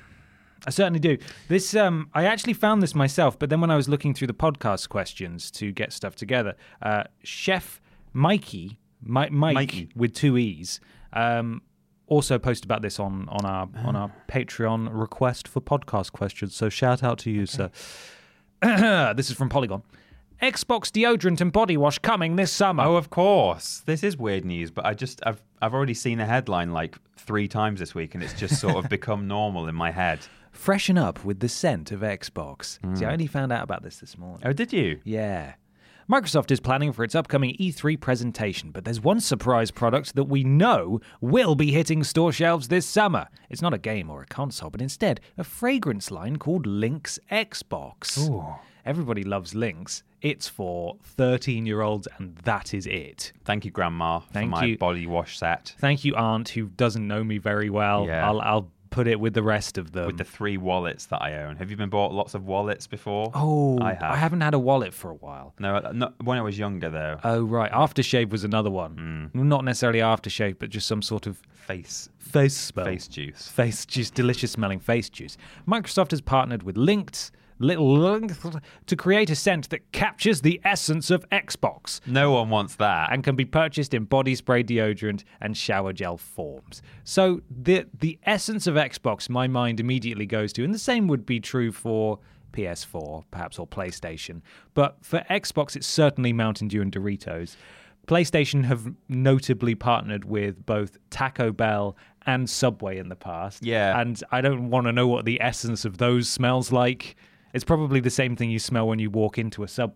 I certainly do. This um, I actually found this myself, but then when I was looking through the podcast questions to get stuff together, uh, Chef Mikey, Mi- Mike Mikey. with two E's, um, also posted about this on on our on our Patreon request for podcast questions. So shout out to you, sir. This is from Polygon. Xbox deodorant and body wash coming this summer. Oh, of course. This is weird news, but I just I've I've already seen the headline like three times this week, and it's just sort of become normal in my head. Freshen up with the scent of Xbox. See, I only found out about this this morning. Oh, did you? Yeah. Microsoft is planning for its upcoming E three presentation, but there's one surprise product that we know will be hitting store shelves this summer. It's not a game or a console, but instead a fragrance line called Lynx Xbox. Ooh. Everybody loves Lynx. It's for thirteen-year-olds, and that is it. Thank you, Grandma, Thank for my you. body wash set Thank you, Aunt, who doesn't know me very well. Yeah. I'll, I'll put it with the rest of them. with the three wallets that I own. Have you been bought lots of wallets before? oh, I have. haven't had a wallet for a while. No, not when I was younger though. Oh, right. Aftershave was another one. Not necessarily aftershave, but just some sort of Face face smell. face juice. Face juice, delicious smelling face juice. Microsoft has partnered with Linked, Little to create a scent that captures the essence of Xbox No one wants that. and can be purchased in body spray, deodorant, and shower gel forms. So the the essence of Xbox, my mind immediately goes to, and the same would be true for P S four, perhaps, or PlayStation. But for Xbox, it's certainly Mountain Dew and Doritos. PlayStation have notably partnered with both Taco Bell and Subway in the past. Yeah. And I don't want to know what the essence of those smells like. It's probably the same thing you smell when you walk into a Subway.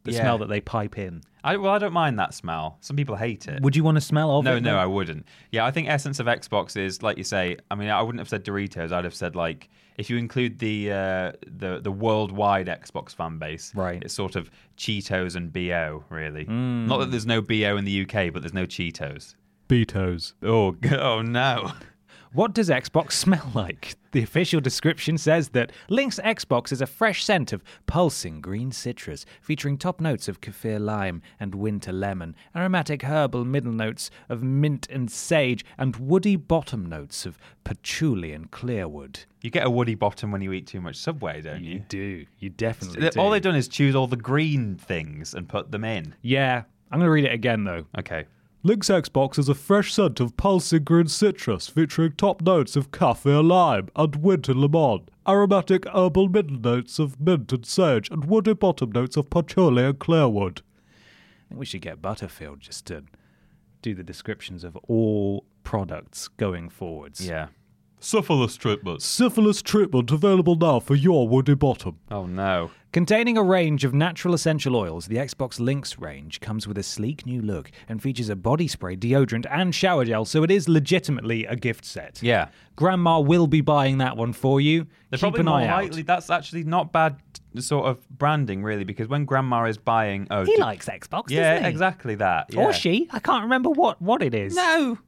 The Yeah. smell that they pipe in. I, well, I don't mind that smell. Some people hate it. Would you want to smell of no, it? no, though? I wouldn't. Yeah, I think essence of Xbox is like you say. I mean, I wouldn't have said Doritos. I'd have said like if you include the uh, the the worldwide Xbox fan base, Right. It's sort of Cheetos and B O, really. Mm. Not that there's no B O in the U K, but there's no Cheetos. Beatos. Oh, g- oh no. What does Xbox smell like? The official description says that Link's Xbox is a fresh scent of pulsing green citrus, featuring top notes of kaffir lime and winter lemon, aromatic herbal middle notes of mint and sage, and woody bottom notes of patchouli and clearwood. You get a woody bottom when you eat too much Subway, don't you? You do. You definitely do. All they've done is choose all the green things and put them in. Yeah. I'm going to read it again, though. Okay. Link's Xbox is a fresh scent of pulsing green citrus featuring top notes of kaffir lime and winter lemon, aromatic herbal middle notes of mint and sage, and woody bottom notes of patchouli and clearwood. I think we should get Butterfield just to do the descriptions of all products going forwards. Yeah. Syphilis treatment. Syphilis treatment available now for your woody bottom. Oh no. Containing a range of natural essential oils, the Xbox Lynx range comes with a sleek new look and features a body spray, deodorant, and shower gel, so it is legitimately a gift set. Yeah. Grandma will be buying that one for you. They're Keep probably an more eye likely. out. That's actually not bad sort of branding, really, because when Grandma is buying, oh, He do- likes Xbox, yeah, doesn't he? exactly that. Yeah. Or she. I can't remember what, what it is. No.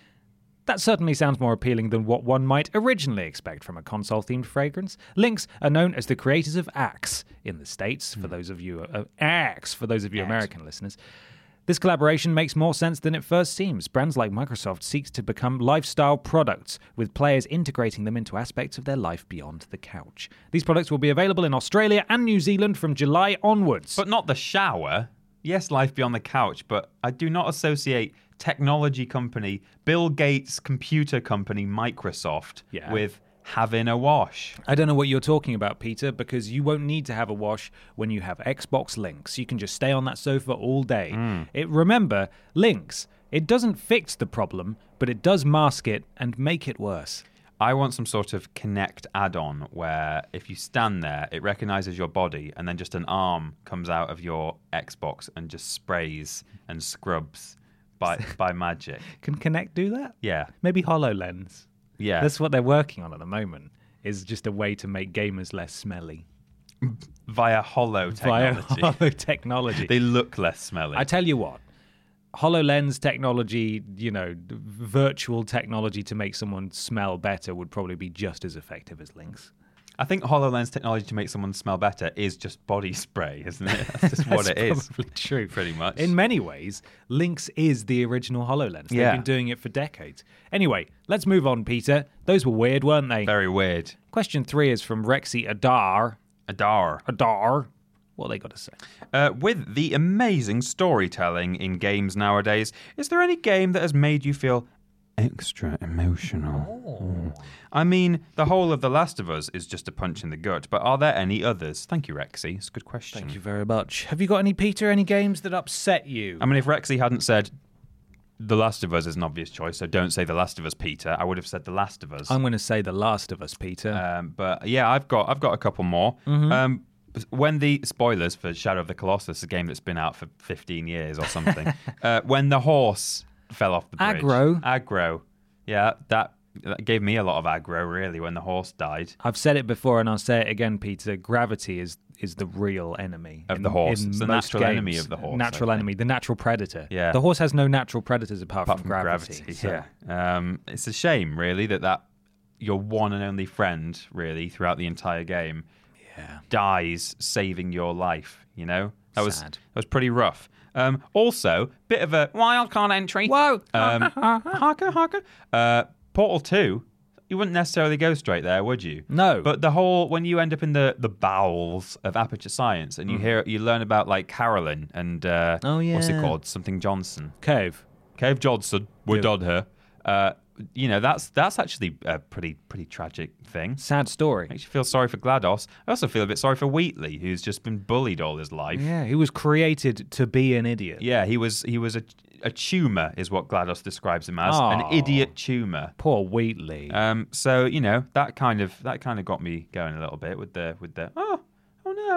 That certainly sounds more appealing than what one might originally expect from a console-themed fragrance. Lynx are known as the creators of Axe in the States, for those of you uh, Axe for those of you American listeners. This collaboration makes more sense than it first seems. Brands like Microsoft seeks to become lifestyle products, with players integrating them into aspects of their life beyond the couch. These products will be available in Australia and New Zealand from July onwards. But not the shower. Yes, life beyond the couch, but I do not associate technology company, Bill Gates' computer company, Microsoft, Yeah. with having a wash. I don't know what you're talking about, Peter, because you won't need to have a wash when you have Xbox Lynx. You can just stay on that sofa all day. Mm. It, remember, Lynx, it doesn't fix the problem, but it does mask it and make it worse. I want some sort of Kinect add-on where if you stand there, it recognizes your body and then just an arm comes out of your Xbox and just sprays and scrubs by by magic. Can Kinect do that? Yeah. Maybe HoloLens. Yeah. That's what they're working on at the moment, is just a way to make gamers less smelly. Via hollow Via technology. holo technology. They look less smelly. I tell you what, HoloLens technology, you know, d- virtual technology to make someone smell better would probably be just as effective as Lynx. I think HoloLens technology to make someone smell better is just body spray, isn't it? That's just what That's it is. probably true. Pretty much. In many ways, Lynx is the original HoloLens. They've Yeah. been doing it for decades. Anyway, let's move on, Peter. Those were weird, weren't they? Very weird. Question three is from Rexy Adar. Adar. Adar. What they got to say? Uh, with the amazing storytelling in games nowadays, is there any game that has made you feel extra emotional? Mm. I mean, the whole of The Last of Us is just a punch in the gut, but are there any others? Thank you, Rexy. It's a good question. Thank you very much. Have you got any, Peter, any games that upset you? I mean, if Rexy hadn't said The Last of Us is an obvious choice, so don't say The Last of Us, Peter, I would have said The Last of Us. I'm going to say The Last of Us, Peter. Um, but yeah, I've got I've got a couple more. Mm-hmm. Um, when the spoilers for Shadow of the Colossus, a game that's been out for fifteen years or something, uh, when the horse fell off the bridge, Aggro. aggro, yeah, that, that gave me a lot of aggro really when the horse died. I've said it before and I'll say it again, Peter. Gravity is is the real enemy Of in- the horse. in It's the most natural enemy games. of the horse, Natural I think. enemy, the natural predator. Yeah. The horse has no natural predators apart, Apart from, from gravity. gravity, so- yeah. Um, it's a shame really that that your one and only friend really throughout the entire game Yeah. dies saving your life, you know? That was Sad. that was pretty rough. Um, also, bit of a wildcard entry. Whoa! Um, harker, harker. Uh, Portal two, you wouldn't necessarily go straight there, would you? No. But the whole, when you end up in the, the bowels of Aperture Science and you hear, you learn about like Carolyn and, uh, Oh, what's it yeah. called? Something Johnson. Cave. Cave Johnson, we're Yeah. done here. Uh, you know, that's that's actually a pretty pretty tragic thing. Sad story. Makes you feel sorry for GLaDOS. I also feel a bit sorry for Wheatley, who's just been bullied all his life. Yeah, he was created to be an idiot. Yeah, he was he was a, a tumor, is what GLaDOS describes him as, Oh. an idiot tumor. Poor Wheatley. Um, so you know that kind of that kind of got me going a little bit with the with the oh oh no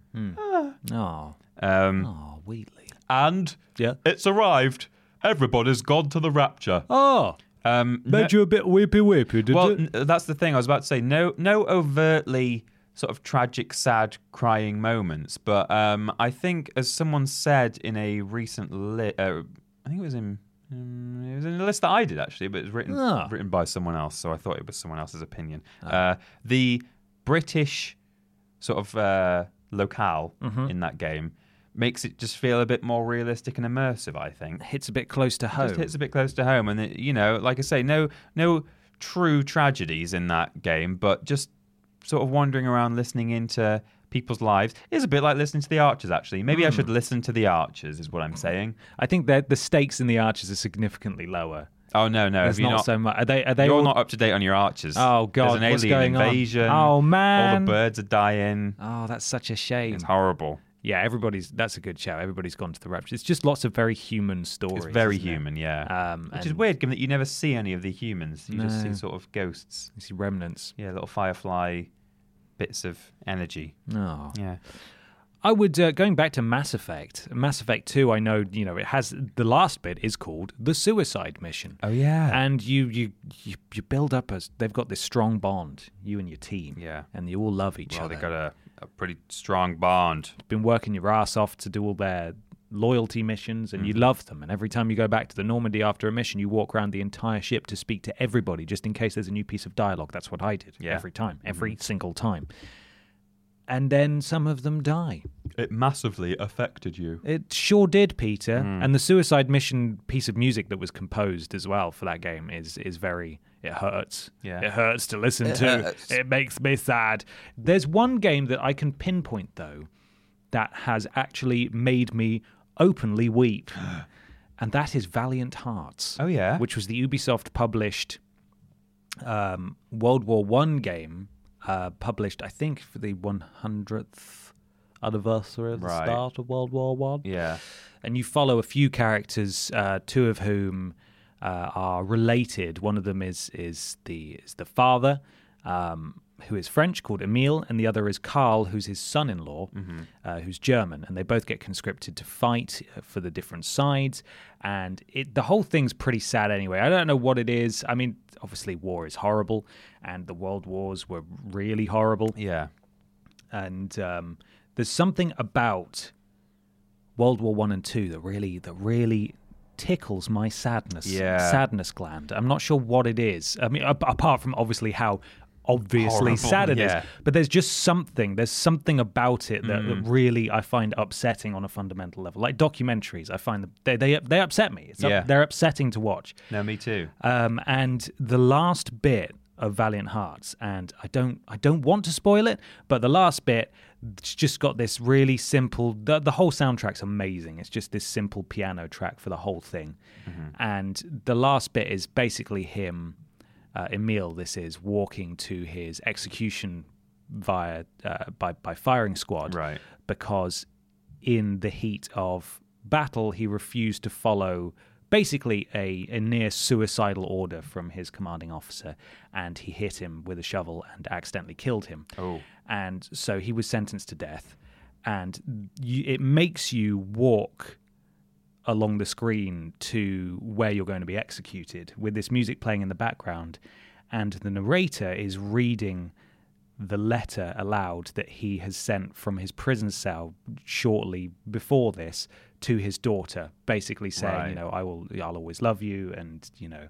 Mm. Ah. Oh, Um, oh, Wheatley. and Yeah. it's arrived. Everybody's gone to the rapture. Oh, Um, Made no- you a bit weepy weepy, did well, it? n- that's the thing. I was about to say no, no overtly sort of tragic, sad, crying moments. But um, I think, as someone said in a recent, li- uh, I think it was in, um, it was in a list that I did actually, but it was written Ah. written by someone else, so I thought it was someone else's opinion. Uh, the British sort of uh, locale in that game makes it just feel a bit more realistic and immersive, I think. hits a bit close to home. Just hits a bit close to home, and it, you know, like I say, no, no true tragedies in that game, but just sort of wandering around, listening into people's lives is a bit like listening to the Archers. Actually, maybe I should listen to the Archers, is what I'm saying. I think that the stakes in the Archers are significantly lower. Oh no, no, There's have you not, not? so much. Are they? Are they You're all? not up to date on your Archers. Oh, God, there's an what's alien going on? invasion. Oh, all man. the birds are dying. Oh, that's such a shame. It's horrible. Yeah, everybody's. That's a good show. Everybody's gone to the rapture. It's just lots of very human stories. It's very isn't it? human, yeah. Um, Which is and weird, given that you never see any of the humans. You just see No. sort of ghosts. You see remnants. Yeah, little firefly bits of energy. Oh. Yeah. I would uh, going back to Mass Effect. Mass Effect Two. I know you know it has the last bit is called the Suicide Mission. Oh yeah. And you you you, you build up as they've got this strong bond, you and your team. Yeah. And you all love each Well, other. they got a, a pretty strong bond. Been working your ass off to do all their loyalty missions, and you Mm-hmm. love them. And every time you go back to the Normandy after a mission, you walk around the entire ship to speak to everybody, just in case there's a new piece of dialogue. That's what I did Yeah. every time, every Mm-hmm. single time. And then some of them die. It massively affected you. It sure did, Peter. Mm. And the Suicide Mission piece of music that was composed as well for that game is is very. It hurts. Yeah. It hurts to listen It to. hurts. It makes me sad. There's one game that I can pinpoint though, that has actually made me openly weep, and that is Valiant Hearts. Oh, yeah? Which was the Ubisoft published um, World War One game. Uh, published, I think, for the one hundredth anniversary of the Right. start of World War One. Yeah. And you follow a few characters, uh, two of whom uh, are related. One of them is is the is the father, um, who is French, called Emile, and the other is Karl, who's his son-in-law, uh, who's German. And they both get conscripted to fight uh, for the different sides. And it, the whole thing's pretty sad anyway. I don't know what it is. I mean, obviously war is horrible, and the world wars were really horrible. Yeah. And um, there's something about World War One and Two that really that really tickles my sadness Yeah. sadness gland. I'm not sure what it is. I mean, a- apart from obviously how obviously Horrible, sad it is, yeah. but there's just something. There's something about it that, Mm. that really I find upsetting on a fundamental level. Like documentaries, I find them they they, they upset me. It's up- Yeah. they're upsetting to watch. No, me too. Um, and the last bit of Valiant Hearts, and I don't, I don't want to spoil it, but the last bit, it's just got this really simple. The, the whole soundtrack's amazing. It's just this simple piano track for the whole thing, and the last bit is basically him, uh, Emile. This is walking to his execution via uh, by by firing squad, Right. because in the heat of battle, he refused to follow basically a, a near suicidal order from his commanding officer, and he hit him with a shovel and accidentally killed him. Oh. And so he was sentenced to death, and you, it makes you walk along the screen to where you're going to be executed with this music playing in the background, and the narrator is reading the letter aloud that he has sent from his prison cell shortly before this to his daughter, basically saying, Right. you know, I will, I'll always love you, and you know,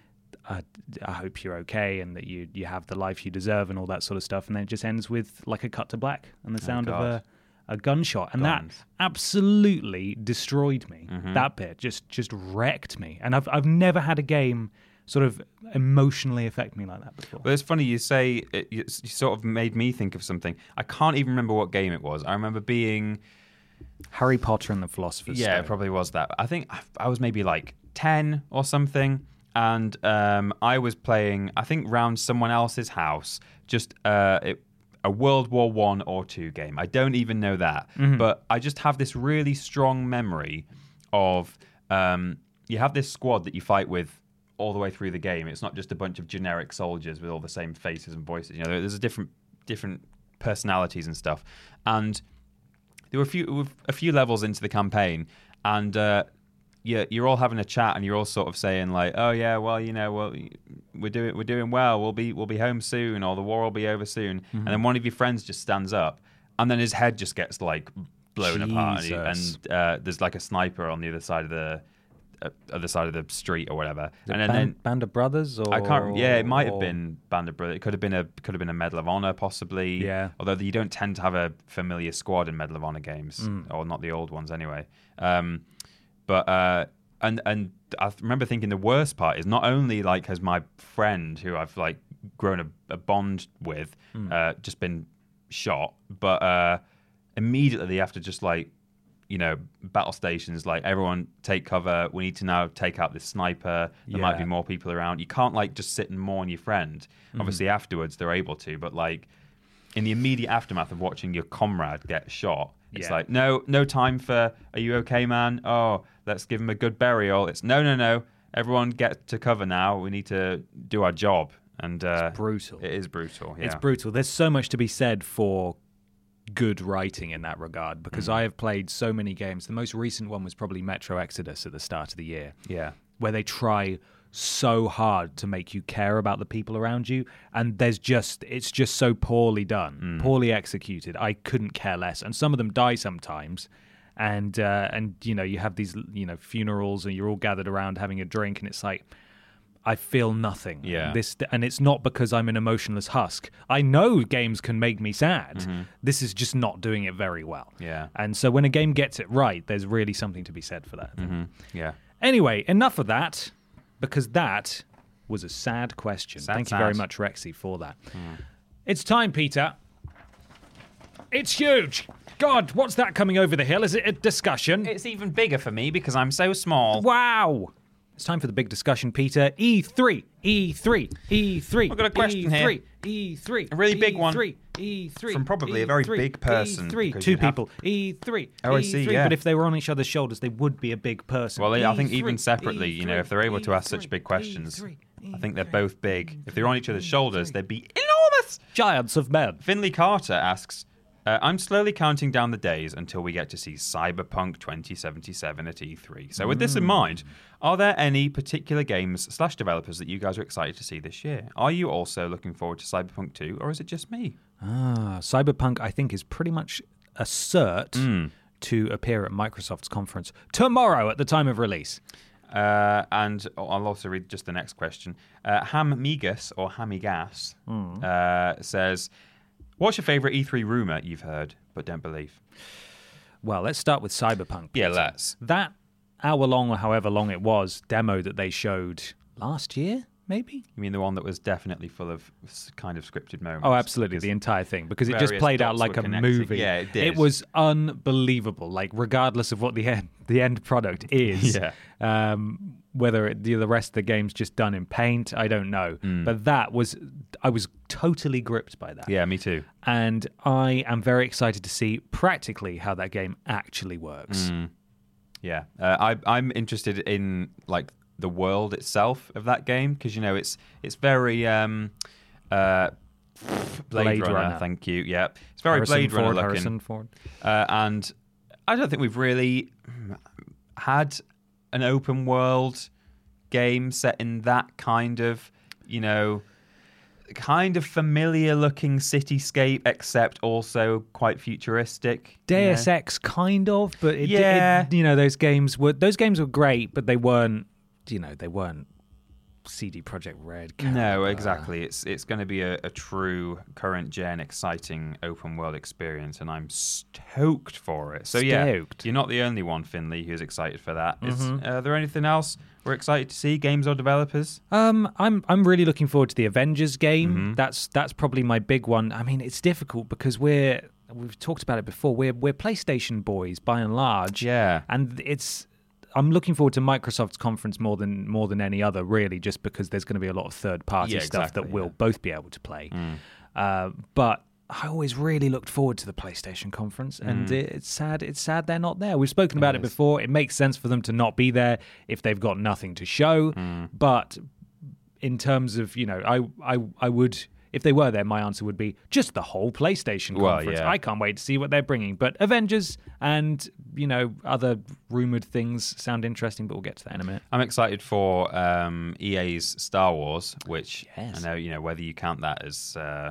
I, I hope you're okay, and that you you have the life you deserve, and all that sort of stuff. And then it just ends with like a cut to black and the sound of God. a a gunshot, and Guns. that absolutely destroyed me. That bit just just wrecked me, and I've I've never had a game sort of emotionally affect me like that before. But it's funny you say it, you, you sort of made me think of something. I can't even remember what game it was. I remember being Harry Potter and the Philosopher's yeah, Stone. it probably was that. I think I, I was maybe like ten or something, and um, I was playing. I think round someone else's house, just uh, it, a World War One or two game. I don't even know that, but I just have this really strong memory of um, you have this squad that you fight with all the way through the game. It's not just a bunch of generic soldiers with all the same faces and voices. You know, there's a different different personalities and stuff. And there were a few a few levels into the campaign, and uh, you're, you're all having a chat, and you're all sort of saying like, "Oh yeah, well you know, well we're doing we're doing well. We'll be we'll be home soon, or the war will be over soon." Mm-hmm. And then one of your friends just stands up, and then his head just gets like blown Jesus. apart, and, he, and uh, there's like a sniper on the other side of the. Uh, other side of the street or whatever, and then, Band, then Band of Brothers, or I can't. Yeah, it might or... have been Band of Brothers. It could have been a could have been a Medal of Honor, possibly. Yeah. Although you don't tend to have a familiar squad in Medal of Honor games, mm. or not the old ones anyway. Um, but uh, and and I remember thinking the worst part is not only like has my friend who I've like grown a, a bond with mm. uh, just been shot, but uh, immediately they have to just like. You know, battle stations, like everyone take cover. We need to now take out this sniper. There yeah. might be more people around. You can't like just sit and mourn your friend. Mm. Obviously, afterwards they're able to, but like in the immediate aftermath of watching your comrade get shot, it's yeah. like no, no time for. Are you okay, man? Oh, let's give him a good burial. It's no, no, no. Everyone get to cover now. We need to do our job. And uh, it's brutal. It is brutal. Yeah. It's brutal. There's so much to be said for. Good writing in that regard because mm. I have played so many games. The most recent one was probably Metro Exodus at the start of the year. Yeah. Where they try so hard to make you care about the people around you, and there's just it's just so poorly done, mm. poorly executed. I couldn't care less. And some of them die sometimes. And uh, and you know, you have these, you know, funerals and you're all gathered around having a drink and it's like I feel nothing. Yeah. This, and it's not because I'm an emotionless husk. I know games can make me sad. Mm-hmm. This is just not doing it very well. Yeah. And so when a game gets it right, there's really something to be said for that. Mm-hmm. Yeah. Anyway, enough of that, because that was a sad question. Sad, Thank sad. you very much, Rexy, for that. Mm. It's time, Peter. It's huge. God, what's that coming over the hill? Is it a discussion? It's even bigger for me because I'm so small. Wow. It's time for the big discussion, Peter. E three, E three, E three. I've got a question E three, here. E three. A really big E three, one. E three. From probably E three, a very big person. E three. because Two you'd have- people. E three. Oh, I E see, three. yeah. But if they were on each other's shoulders, they would be a big person. Well, I think E three, even separately, you know, if they're able to ask such big questions, I think they're both big. If they're on each other's shoulders, they'd be enormous. Giants of men. Finley Carter asks, uh, I'm slowly counting down the days until we get to see Cyberpunk twenty seventy-seven at E three. So with this in mind, are there any particular games slash developers that you guys are excited to see this year? Are you also looking forward to Cyberpunk two, or is it just me? Ah, Cyberpunk, I think, is pretty much a cert Mm. to appear at Microsoft's conference tomorrow at the time of release. Uh, and I'll also read just the next question. Uh, Hamigas, or Hamigas, Mm. uh, says, what's your favourite E three rumour you've heard but don't believe? Well, let's start with Cyberpunk. Yeah, Peter. let's. That hour-long or however long it was demo that they showed last year, maybe? You mean the one that was definitely full of s- kind of scripted moments? Oh, absolutely, the entire thing, because it just various played out dots like were a connected. movie. Yeah, it did. It was unbelievable, like, regardless of what the end, the end product is. Yeah. Um, whether it, the, the rest of the game's just done in paint, I don't know. Mm. But that was, I was totally gripped by that. Yeah, me too. And I am very excited to see practically how that game actually works. Mm. Yeah, uh, I, I'm interested in like the world itself of that game because you know it's it's very um, uh, Blade, Blade Runner, Runner. Thank you. Yeah, it's very Harrison Blade Runner Ford, looking. Harrison Ford. Uh, and I don't think we've really had an open world game set in that kind of, you know, kind of familiar looking cityscape, except also quite futuristic. Deus you know? Ex, kind of, but it, Yeah. it, you know, those games were those games were great, but they weren't, you know, they weren't C D Projekt Red. No, caliber. exactly. It's it's going to be a, a true current gen, exciting open world experience, and I'm stoked for it. So yeah, Stoked. you're not the only one, Finley, who's excited for that. Is Mhm. uh, there anything else we're excited to see? Games or developers? Um, I'm I'm really looking forward to the Avengers game. Mhm. That's that's probably my big one. I mean, it's difficult because we're we've talked about it before. We're we're PlayStation boys by and large. Yeah. and it's. I'm looking forward to Microsoft's conference more than more than any other, really, just because there's going to be a lot of third-party Yeah, stuff exactly, that we'll yeah. both be able to play. Mm. Uh, but I always really looked forward to the PlayStation conference, and Mm. it, it's sad. It's sad they're not there. We've spoken about It it is. before. It makes sense for them to not be there if they've got nothing to show. Mm. But in terms of, you know, I I I would if they were there, my answer would be just the whole PlayStation Well, conference. yeah. I can't wait to see what they're bringing. But Avengers and, you know, other rumored things sound interesting, but we'll get to that in a minute. I'm excited for um, E A's Star Wars, which Yes. I know, you know, whether you count that as uh,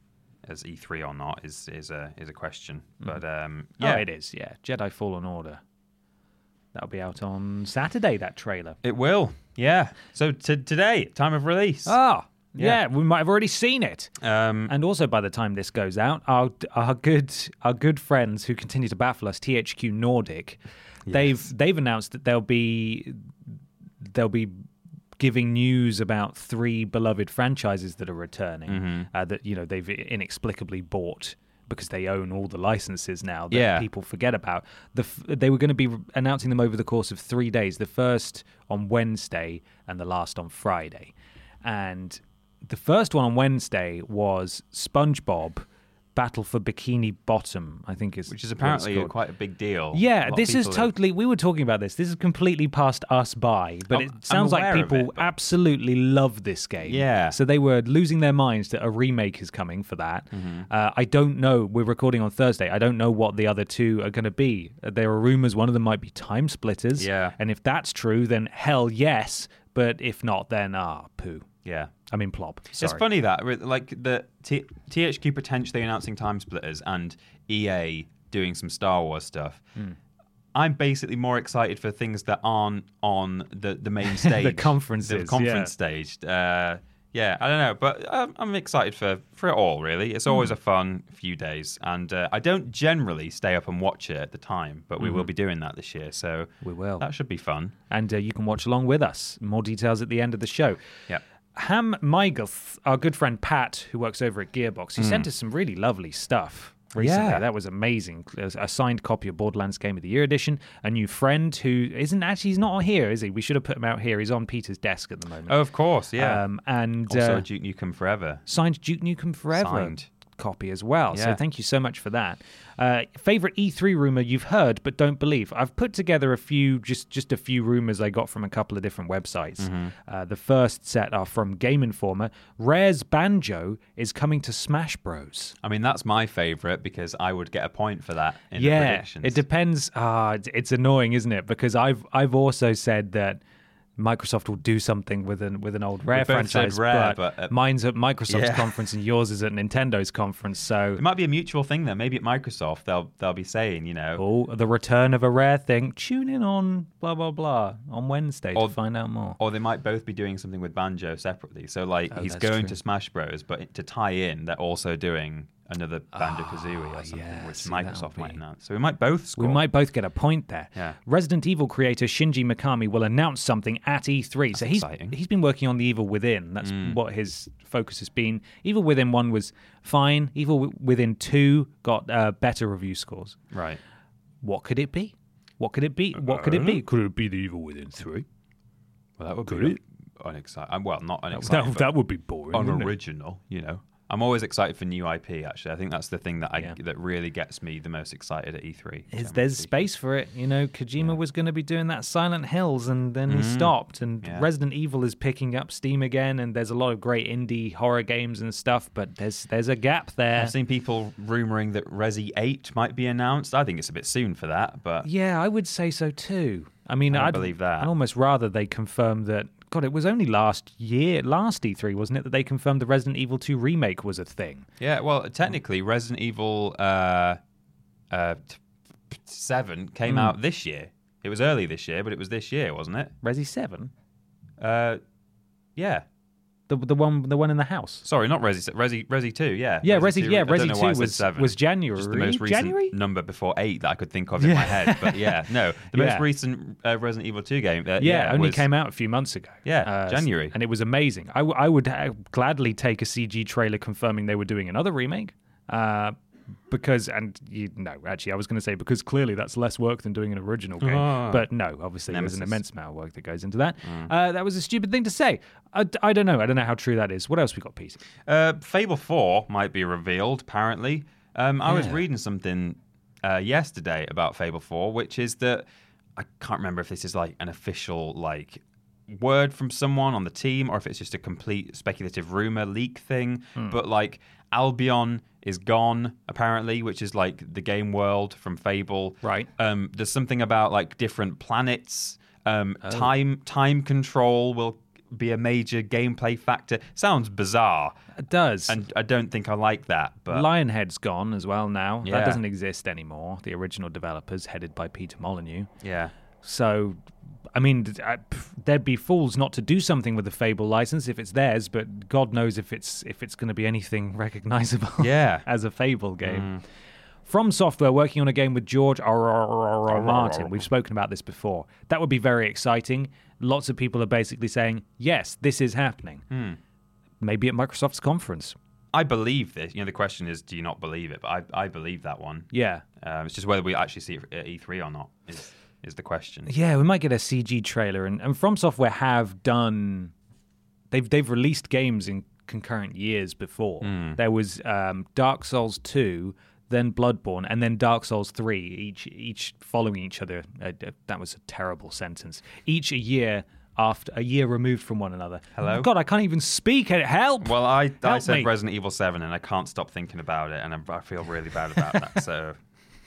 as E three or not is is a is a question. But um, yeah, Oh, it is, yeah. Jedi Fallen Order. That'll be out on Saturday, that trailer. it will. Yeah. So t- today, time of release. Ah, Yeah. yeah, we might have already seen it. Um, And also, by the time this goes out, our our good our good friends who continue to baffle us, T H Q Nordic, they've they've announced that they'll be they'll be giving news about three beloved franchises that are returning. Mm-hmm. Uh, that you know they've inexplicably bought because they own all the licenses now that Yeah. people forget about. The f- they were going to be re- announcing them over the course of three days. The first on Wednesday and the last on Friday, and the first one on Wednesday was SpongeBob Battle for Bikini Bottom, I think is which is what it's apparently called. quite a big deal. A Yeah, lot of this is people are- totally. We were talking about this. This is completely passed us by, but I'm- it sounds I'm like aware of people it, but- absolutely love this game. Yeah. So they were losing their minds that a remake is coming for that. Mm-hmm. Uh, I don't know. We're recording on Thursday. I don't know what the other two are going to be. There are rumors one of them might be Time Splitters. Yeah. And if that's true, then hell yes. But if not, then ah, poo. Yeah. I mean, plop. Sorry. It's funny that like the T- THQ potentially announcing Time Splitters and E A doing some Star Wars stuff. Hmm. I'm basically more excited for things that aren't on the, the main stage, conferences, the conference yeah. stage. Uh, yeah, I don't know, but um, I'm excited for, for it all. Really, it's always Hmm. a fun few days, and uh, I don't generally stay up and watch it at the time, but we will be doing that this year, so Mm-hmm. We will. That should be fun. And uh, you can watch along with us. More details at the end of the show. Yeah. Ham Michaels, our good friend Pat, who works over at Gearbox, he sent us some really lovely stuff recently. Yeah. That was amazing. A signed copy of Borderlands Game of the Year edition. A new friend who isn't actually, he's not here, is he? We should have put him out here. He's on Peter's desk at the moment. Oh, of course, yeah. Um, and also, uh, Duke Nukem Forever. signed Duke Nukem Forever Signed. copy as well. So Yeah. thank you so much for that. Uh, favorite E three rumor you've heard but don't believe. I've put together a few, just just a few rumors I got from a couple of different websites. Mm-hmm. Uh, the first set are from Game Informer. Rare's Banjo is coming to Smash Bros. I mean, that's my favourite because I would get a point for that in the Yeah, predictions. it depends. Ah, it's, it's annoying, isn't it? Because I've I've also said that Microsoft will do something with an with an old Rare both said franchise, Rare, but, but, uh, mine's at Microsoft's yeah. conference and yours is at Nintendo's conference. So It might be a mutual thing though. Maybe at Microsoft they'll they'll be saying, you know, oh, the return of a Rare thing. Tune in on blah blah blah on Wednesday Or- to find out more. or they might both be doing something with Banjo separately. So like Oh, he's that's going true. to Smash Bros, but to tie in, they're also doing another Banjo Kazooie or something, yeah, which see, Microsoft that'll might be- announce. So we might both score. We might both get a point there. Yeah. Resident Evil creator Shinji Mikami will announce something at E three. so he's exciting. he's been working on the Evil Within. That's what his focus has been. Evil Within one was fine. Evil Wi- Within two got uh, better review scores. Right. What could it be? What could it be? What could it be? Could it be the Evil Within three? Well, that would Could be it? unexciting. Well, not unexciting. That, that would be boring. wouldn't it? unoriginal, you know. I'm always excited for new I P. Actually, I think that's the thing that I Yeah. that really gets me the most excited at E three. Is generally there's speaking. space for it. You know, Kojima was going to be doing that Silent Hills and then he stopped. And Yeah. Resident Evil is picking up steam again. And there's a lot of great indie horror games and stuff. But there's there's a gap there. I've seen people rumoring that Resi eight might be announced. I think it's a bit soon for that, but Yeah, I would say so too. I mean, I don't I'd believe that. I'd almost rather they confirm that. God, it was only last year, last E three, wasn't it, that they confirmed the Resident Evil two remake was a thing? yeah. Well, technically, Resident Evil uh, uh, t- t- seven came out this year. It was early this year, but it was this year, wasn't it? Resi seven, Uh, yeah. the the one the one in the house. Sorry, not Resi. se- Resi, Resi two. Yeah. Yeah, Resi. two, Yeah, I don't Resi know why I two said was seven. was January. Just the most recent January. number before eight that I could think of in my head. But yeah, no, the Yeah. most recent uh, Resident Evil two game. Uh, Yeah, only was- came out a few months ago. Yeah, Uh, January. and it was amazing. I, w- I would uh, gladly take a C G trailer confirming they were doing another remake. Uh, because, and you no, actually, I was going to say because clearly that's less work than doing an original game. Ah. But no, obviously there's an Nemesis. immense amount of work that goes into that. Uh, that was a stupid thing to say. I, I don't know. I don't know how true that is. What else we got, Pete? Uh, Fable four might be revealed, apparently. Um, I was Yeah. reading something uh, yesterday about Fable four, which is that I can't remember if this is like an official like word from someone on the team or if it's just a complete speculative rumor leak thing. Mm. But like Albion is gone apparently, which is like the game world from Fable. Right. Um, there's something about like different planets. Um, oh. Time time control will be a major gameplay factor. Sounds bizarre. It does. And I don't think I like that. But Lionhead's gone as well now. Yeah. That doesn't exist anymore. The original developers, headed by Peter Molyneux. Yeah. So, I mean, I, they'd be fools not to do something with the Fable license if it's theirs, but God knows if it's if it's going to be anything recognizable yeah. as a Fable game. Mm. From Software working on a game with George R. R. R. Martin. We've spoken about this before. That would be very exciting. Lots of people are basically saying, yes, this is happening. Mm. Maybe at Microsoft's conference. I believe this. You know, the question is, do you not believe it? But I, I believe that one. Yeah. Um, it's just whether we actually see it at E three or not is, is the question. Yeah, we might get a C G trailer. And, and From Software have done... They've, they've released games in concurrent years before. Mm. There was um, Dark Souls two... then Bloodborne, and then Dark Souls three, each each following each other. Uh, that was a terrible sentence. Each a year after, a year removed from one another. Hello? God, I can't even speak. Help! Well, I, I Help said me. Resident Evil seven, and I can't stop thinking about it, and I, I feel really bad about that. So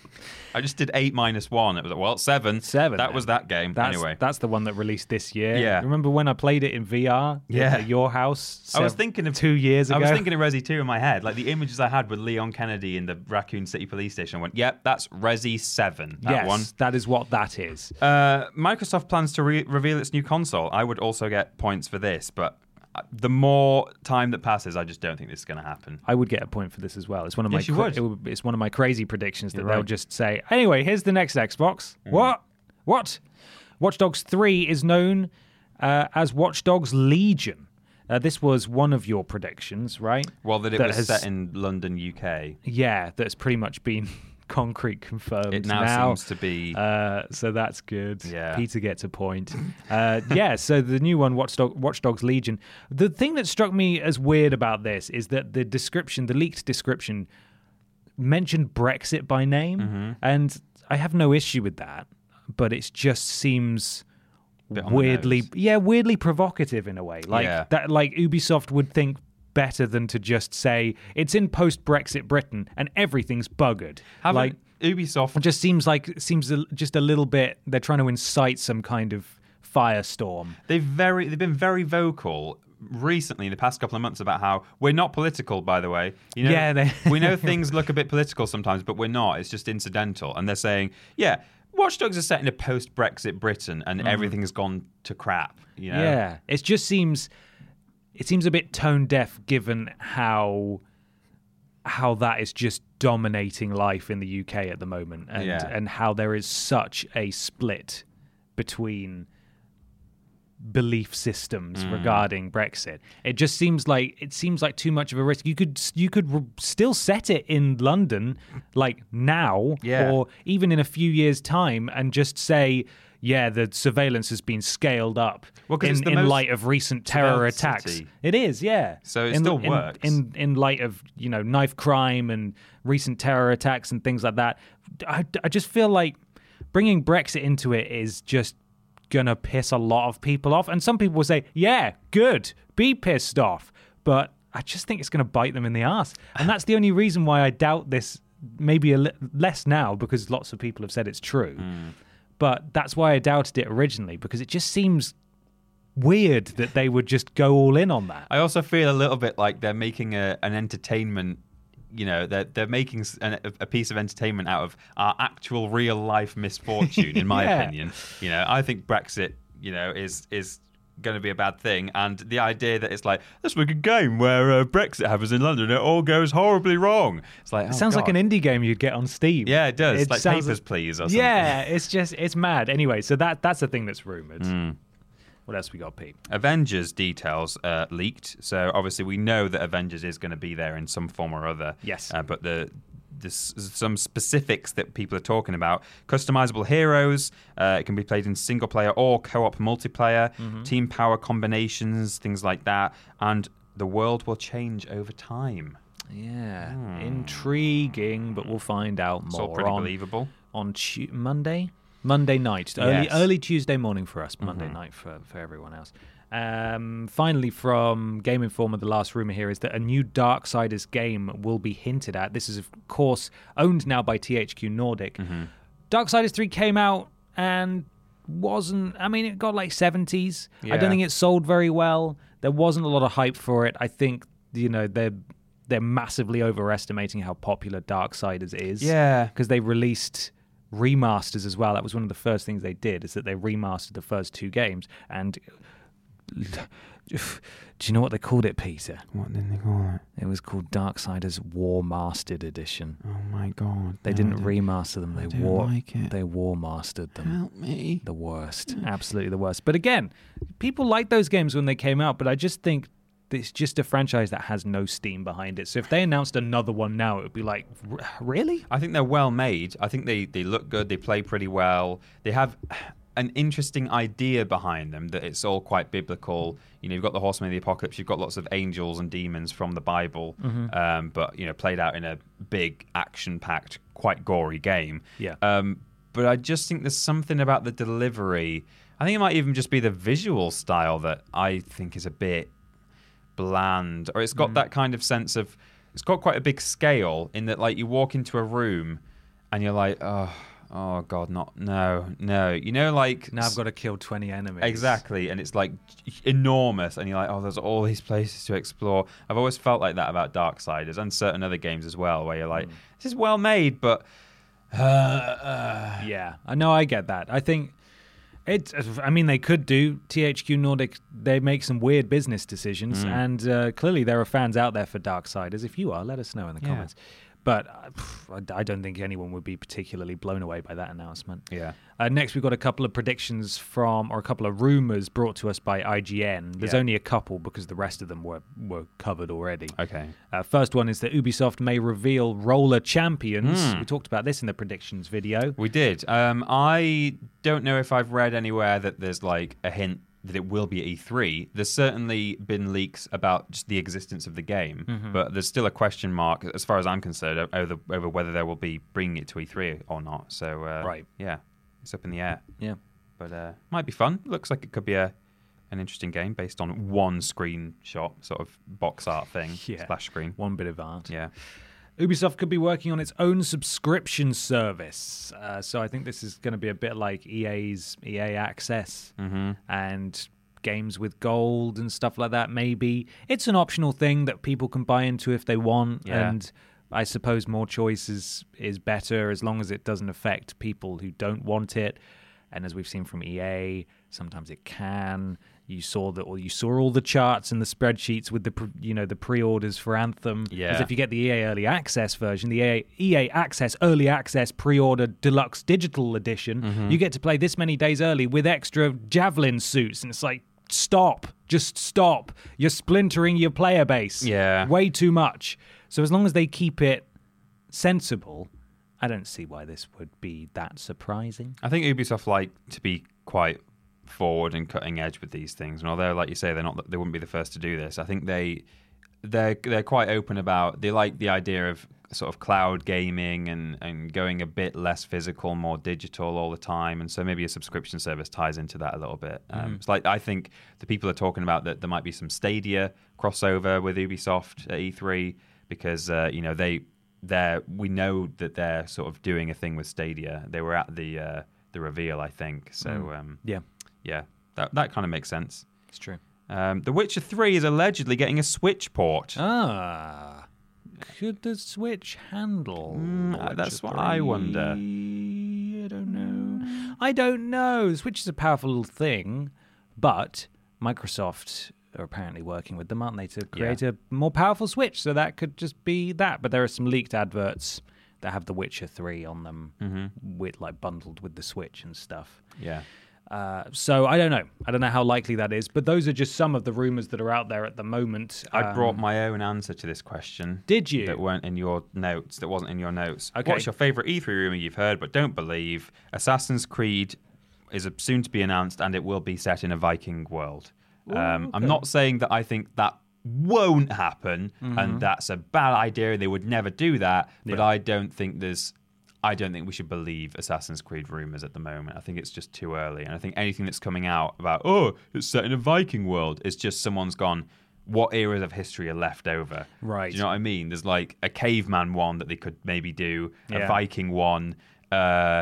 I just did eight minus one. It was like, well, seven. Seven. That was that game. That's, anyway, that's the one that released this year. Yeah. Remember when I played it in V R? Yeah. At your house. I was thinking of two years ago. I was thinking of Resi two in my head. Like the images I had with Leon Kennedy in the Raccoon City police station. I went, yep, that's Resi seven. That yes, one. that is what that is. Uh, Microsoft plans to re- reveal its new console. I would also get points for this, but the more time that passes, I just don't think this is going to happen. I would get a point for this as well. It's one of yes, my you would. It would, it's one of my crazy predictions that You're they'll right. just say, anyway, here's the next Xbox. Mm. What? What? Watch Dogs three is known uh, as Watch Dogs Legion. Uh, this was one of your predictions, right? Well, that it that was has, set in London, U K. Yeah, that's pretty much been concrete confirmed It now, now. seems to be. Uh, so that's good. Yeah. Peter gets a point. Uh, yeah, so the new one, Watch, Dog, Watch Dogs Legion. The thing that struck me as weird about this is that the description, the leaked description, mentioned Brexit by name. Mm-hmm. And I have no issue with that, but it just seems Bit on the weirdly, nose. yeah, weirdly provocative in a way. Like Yeah. that, like Ubisoft would think better than to just say it's in post-Brexit Britain and everything's buggered. Haven't like Ubisoft it just seems like seems a, just a little bit. They're trying to incite some kind of firestorm. They've very they've been very vocal recently in the past couple of months about how we're not political, by the way. You know, Yeah, they- we know things look a bit political sometimes, but we're not. It's just incidental. And they're saying, yeah, Watch Dogs are set in a post-Brexit Britain and Mm. everything's gone to crap. You know? Yeah, it just seems it seems a bit tone deaf given how how that is just dominating life in the U K at the moment, and Yeah. and how there is such a split between belief systems Mm. regarding Brexit. It just seems like it seems like too much of a risk. You could you could r- still set it in London like now, Yeah. or even in a few years' time, and just say, yeah, the surveillance has been scaled up Well, 'cause in, it's the in most light of recent terror developed attacks. city. It is, yeah. So it in, still in- works. in in light of, you know, knife crime and recent terror attacks and things like that. I, I just feel like bringing Brexit into it is just gonna piss a lot of people off. And some people will say, yeah, good, be pissed off. But I just think it's gonna bite them in the ass. And that's the only reason why I doubt this, maybe a li- less now, because lots of people have said it's true. Mm. But that's why I doubted it originally, because it just seems weird that they would just go all in on that. I also feel a little bit like they're making a, an entertainment, you know, they're, they're making s- an, a piece of entertainment out of our actual real life misfortune, in my Yeah. opinion. You know, I think Brexit, you know, is is going to be a bad thing. And the idea that it's like, let's make a game where uh, Brexit happens in London, it all goes horribly wrong. It's like, It oh, sounds like God. an indie game you'd get on Steam. Yeah, it does. It like sounds Papers, like- Please, or something. Yeah, it's just, it's mad. Anyway, so that that's the thing that's rumored. Hmm. What else we got, Pete? Avengers details uh, leaked, so obviously we know that Avengers is going to be there in some form or other. Yes. Uh, but the there's some specifics that people are talking about. Customizable heroes. Uh, it can be played in single player or co-op multiplayer. Mm-hmm. Team power combinations, things like that. And the world will change over time. Yeah, intriguing, but we'll find out more It's all pretty on, believable. on Tu- Monday. Monday night. Early Yes. early Tuesday morning for us. Monday Mm-hmm. night for, for everyone else. Um, finally, from Game Informer, the last rumor here is that a new Darksiders game will be hinted at. This is, of course, owned now by T H Q Nordic. Mm-hmm. Darksiders three came out and wasn't... I mean, it got like seventies. I Yeah. don't think it sold very well. There wasn't a lot of hype for it. I think, you know, they're, they're massively overestimating how popular Darksiders is. Yeah. Because they released remasters as well. That was one of the first things they did, is that they remastered the first two games. And... do you know what they called it, Peter? What did they call it? It was called Darksiders War Mastered Edition. Oh my god! They no, didn't I don't- remaster them. They I don't war like it. they war mastered them. Help me. The worst. Absolutely the worst. But again, people liked those games when they came out, but I just think it's just a franchise that has no steam behind it. So if they announced another one now, it would be like, "R- really? I think they're well made. I think they, they look good. They play pretty well. They have an interesting idea behind them that it's all quite biblical. You know, you've got the Horsemen of the Apocalypse. You've got lots of angels and demons from the Bible, um, but you know, played out in a big, action-packed, quite gory game. Yeah. Um, but I just think there's something about the delivery. I think it might even just be the visual style that I think is a bit bland, or it's got that kind of sense of. It's got quite a big scale in that, like, you walk into a room and you're like, oh. Oh God, not no, no. You know, like Now I've got to kill twenty enemies. exactly, and it's like enormous, and you're like, oh, there's all these places to explore. I've always felt like that about Darksiders and certain other games as well, where you're like, this is well made, but uh, uh. Yeah, I know. I get that. I think it. I mean, they could do T H Q Nordic. They make some weird business decisions, and uh, clearly there are fans out there for Darksiders. If you are, let us know in the Yeah. comments. But uh, pff, I I don't think anyone would be particularly blown away by that announcement. Yeah. Uh, next, we've got a couple of predictions from, or a couple of rumors brought to us by I G N. There's Yeah. only a couple because the rest of them were, were covered already. Okay. Uh, first one is that Ubisoft may reveal Roller Champions. Hmm. We talked about this in the predictions video. We did. Um, I don't know if I've read anywhere that there's like a hint that it will be at E three. There's certainly been leaks about just the existence of the game, Mm-hmm. but there's still a question mark, as far as I'm concerned, over, over whether there will be bringing it to E three or not. So, uh, Right. yeah, it's up in the air. Yeah. But uh, might be fun. Looks like it could be a an interesting game based on one screenshot, sort of box art thing, Yeah. splash screen. One bit of art. Yeah. Ubisoft could be working on its own subscription service. Uh, so I think this is going to be a bit like E A's E A Access Mm-hmm. and games with gold and stuff like that. Maybe it's an optional thing that people can buy into if they want. Yeah. And I suppose more choice is, is better as long as it doesn't affect people who don't want it. And as we've seen from E A, sometimes it can. You saw that, or you saw all the charts and the spreadsheets with the, pre- you know, the pre-orders for Anthem. Yeah. Because if you get the E A Early Access version, the E A, E A Access Early Access Pre-Order Deluxe Digital Edition, Mm-hmm. you get to play this many days early with extra Javelin suits, and it's like, stop, just stop. You're splintering your player base. Yeah. Way too much. So as long as they keep it sensible, I don't see why this would be that surprising. I think Ubisoft like to be quite forward and cutting edge with these things, and although, like you say, they're not, they wouldn't be the first to do this. I think they they're they're quite open about. They like the idea of sort of cloud gaming and and going a bit less physical, more digital all the time, and so maybe a subscription service ties into that a little bit. Um, it's like I think the people are talking about that there might be some Stadia crossover with Ubisoft at E three because uh, you know they they're we know that they're sort of doing a thing with Stadia. They were at the uh, the reveal, I think. So um, Yeah, yeah, that that kind of makes sense. it's true. Um, the Witcher three is allegedly getting a Switch port. Ah, could the Switch handle? Mm, Witcher that's what I wonder. three? I don't know. I don't know. The Switch is a powerful little thing, but Microsoft are apparently working with them, aren't they, to create a more powerful Switch? So that could just be that. But there are some leaked adverts that have The Witcher three on them, Mm-hmm. with like bundled with the Switch and stuff. Yeah. Uh, so I don't know. I don't know how likely that is, but those are just some of the rumors that are out there at the moment. I Um, brought my own answer to this question. Did you? That weren't in your notes. That wasn't in your notes. Okay. What's your favourite E three rumor you've heard but don't believe? Assassin's Creed is soon to be announced, and it will be set in a Viking world. Um, I'm not saying that I think that won't happen, and that's a bad idea. They would never do that. But Yeah. I don't think there's I don't think we should believe Assassin's Creed rumors at the moment. I think it's just too early. And I think anything that's coming out about, oh, it's set in a Viking world, it's just someone's gone, what eras of history are left over? Right. Do you know what I mean? There's like a caveman one that they could maybe do, a Yeah. Viking one. Uh,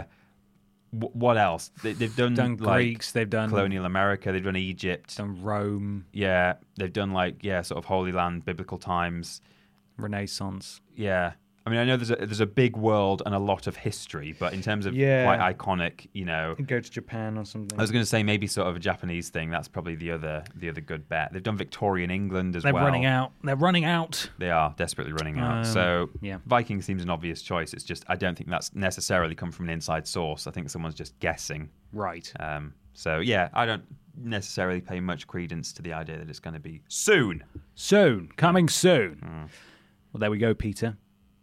w- what else? They, they've done, Done like, Greeks, they've done colonial America, they've done Egypt. done Rome, Yeah, they've done like, yeah, sort of Holy Land, biblical times. Renaissance. Yeah. I mean, I know there's a, there's a big world and a lot of history, but in terms of Yeah. quite iconic, you know, Go to Japan or something. I was going to say maybe sort of a Japanese thing. That's probably the other the other good bet. They've done Victorian England as They're well. running out. They're running out. They are desperately running out. Um, so yeah. Viking seems an obvious choice. It's just I don't think that's necessarily come from an inside source. I think someone's just guessing. Right. Um, so yeah, I don't necessarily pay much credence to the idea that it's going to be soon. Soon. Coming soon. Mm. Well, there we go, Peter.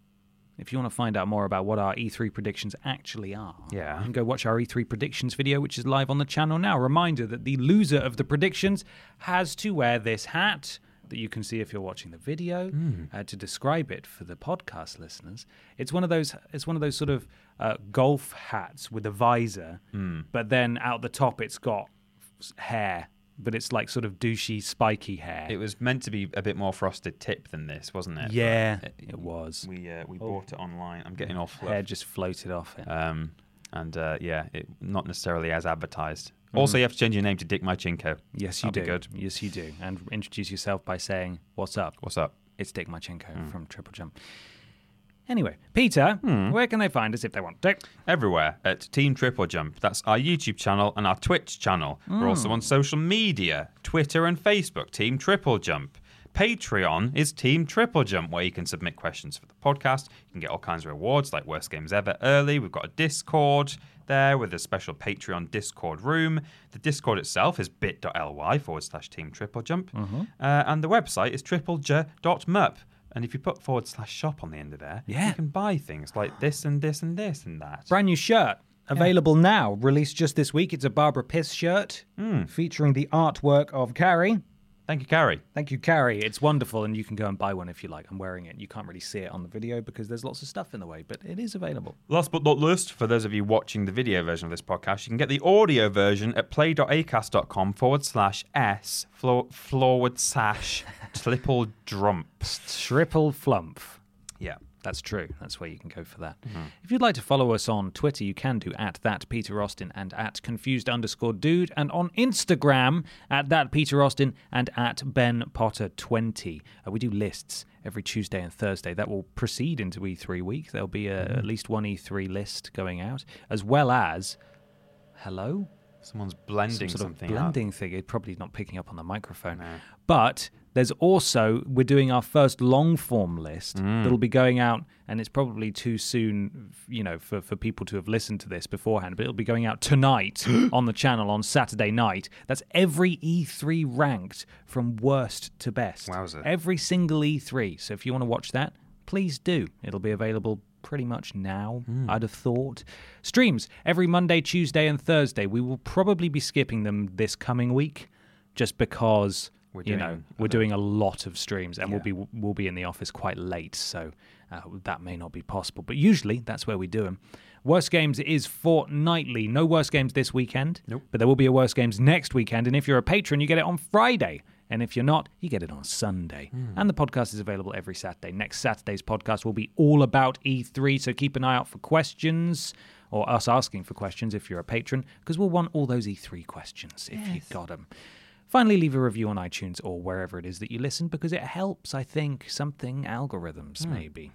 If you want to find out more about what our E three predictions actually are, Yeah. you can go watch our E three predictions video, which is live on the channel now. Reminder that the loser of the predictions has to wear this hat that you can see if you're watching the video. Hmm. Uh, to describe it for the podcast listeners, it's one of those. It's one of those sort of uh, golf hats with a visor, Hmm. but then out the top it's got s- hair. But it's like sort of douchey, spiky hair. It was meant to be a bit more frosted tip than this, wasn't it? Yeah, But it was. We uh, we bought it online. I'm getting off. Hair just floated off it. Um, and uh, yeah, it, not necessarily as advertised. Mm-hmm. Also, you have to change your name to Dick Mychenko. Yes, you That'll be do. good. Yes, you do. And introduce yourself by saying, "What's up?" What's up? It's Dick Mychenko Hmm. from Triple Jump. Anyway, Peter, where can they find us if they want to? Everywhere at Team Triple Jump. That's our YouTube channel and our Twitch channel. We're also on social media, Twitter and Facebook, Team Triple Jump. Patreon is Team Triple Jump, where you can submit questions for the podcast. You can get all kinds of rewards like Worst Games Ever early. We've got a Discord there with a special Patreon Discord room. The Discord itself is bit.ly forward slash Team Triple Jump. Uh, and the website is triplej dot mup. And if you put forward slash shop on the end of there, Yeah. you can buy things like this and this and this and that. Brand new shirt. Available now. Released just this week. It's a Barbara Piss shirt Hmm. featuring the artwork of Carrie. Thank you, Carrie. Thank you, Carrie. It's wonderful, and you can go and buy one if you like. I'm wearing it. You can't really see it on the video because there's lots of stuff in the way, but it is available. Last but not least, for those of you watching the video version of this podcast, you can get the audio version at play.acast.com forward slash s flo- forward slash triple drumps. Triple flump. Yeah. That's true. That's where you can go for that. If you'd like to follow us on Twitter, you can do at that Peter Austin and at confused underscore dude, and on Instagram at that Peter Austin and at Ben Potter twenty. Uh, we do lists every Tuesday and Thursday. That will proceed into E three week. There'll be a, at least one E three list going out, as well as hello. Someone's blending Some sort something of up. blending thing. It's probably not picking up on the microphone. But there's also, we're doing our first long form list Mm. that'll be going out, and it's probably too soon, you know, for, for people to have listened to this beforehand, but it'll be going out tonight on the channel on Saturday night. That's every E three ranked from worst to best. Wowza. Every single E three. So if you want to watch that, please do. It'll be available pretty much now, I'd have thought. Streams every Monday, Tuesday, and Thursday. We will probably be skipping them this coming week, just because We're you doing know we're other- doing a lot of streams, and Yeah. we'll be we'll be in the office quite late, so uh, that may not be possible. But usually that's where we do them. Worst Games is fortnightly. No Worst Games this weekend, Nope. but there will be a Worst Games next weekend. And if you're a patron, you get it on Friday. And if you're not, you get it on Sunday. And the podcast is available every Saturday. Next Saturday's podcast will be all about E three, so keep an eye out for questions, or us asking for questions if you're a patron, because we'll want all those E three questions if you got them. Finally, leave a review on iTunes or wherever it is that you listen, because it helps, I think, something algorithms, maybe.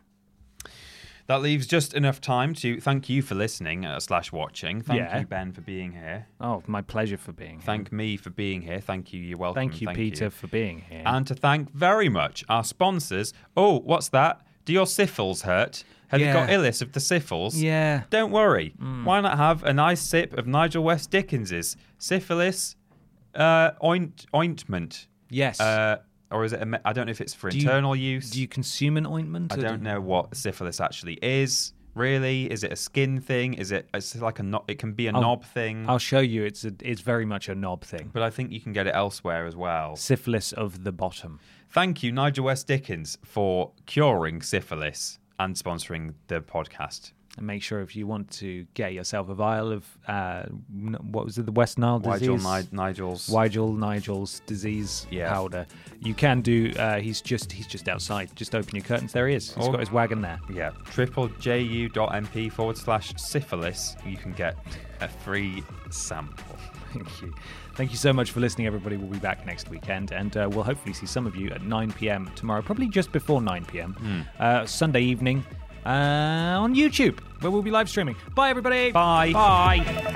That leaves just enough time to thank you for listening uh, slash watching. Thank Yeah. you, Ben, for being here. Oh, my pleasure for being here. Thank me for being here. Thank you. You're welcome. Thank you, Peter, for being here. And to thank very much our sponsors. Oh, what's that? Do your syphils hurt? Have you got Yeah. Illis of the syphils? yeah. Don't worry. Why not have a nice sip of Nigel West Dickens's syphilis uh, oint- ointment? Yes. Uh, or is it? A me- I don't know if it's for Do you- internal use. Do you consume an ointment? I or don't do- know what syphilis actually is. Really, is it a skin thing? Is it? It's like a knob. It can be a I'll- knob thing. I'll show you. It's a, it's very much a knob thing. But I think you can get it elsewhere as well. Syphilis of the bottom. Thank you, Nigel West Dickens, for curing syphilis and sponsoring the podcast. And make sure if you want to get yourself a vial of, uh, what was it, the West Nile disease? Weigel, Ni- Nigel's. Weigel, Nigel's disease Yeah. powder. You can do, uh, he's just he's just outside. Just open your curtains. There he is. He's Oh. got his wagon there. Yeah, triple ju.mp forward slash syphilis. You can get a free sample. Thank you. Thank you so much for listening, everybody. We'll be back next weekend, and uh, we'll hopefully see some of you at nine p.m. tomorrow, probably just before nine p.m. Mm. Uh, Sunday evening uh, on YouTube, where we'll be live streaming. Bye, everybody. Bye. Bye.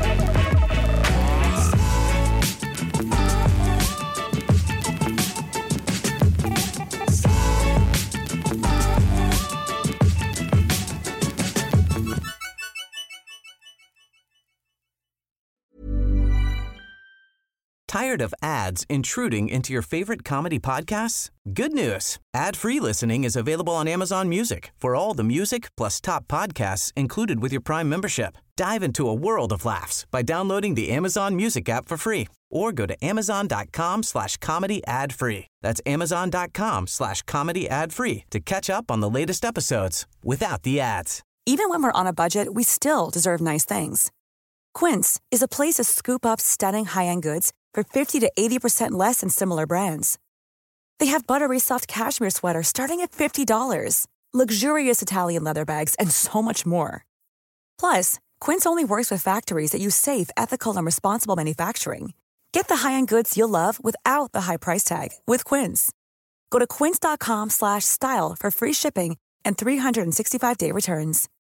Tired of ads intruding into your favorite comedy podcasts? Good news. Ad-free listening is available on Amazon Music for all the music plus top podcasts included with your Prime membership. Dive into a world of laughs by downloading the Amazon Music app for free or go to amazon.com slash comedy ad free. That's amazon.com slash comedy ad free to catch up on the latest episodes without the ads. Even when we're on a budget, we still deserve nice things. Quince is a place to scoop up stunning high-end goods for fifty to eighty percent less than similar brands. They have buttery soft cashmere sweaters starting at fifty dollars, luxurious Italian leather bags, and so much more. Plus, Quince only works with factories that use safe, ethical, and responsible manufacturing. Get the high-end goods you'll love without the high price tag with Quince. Go to quince.com slash style for free shipping and three sixty-five day returns.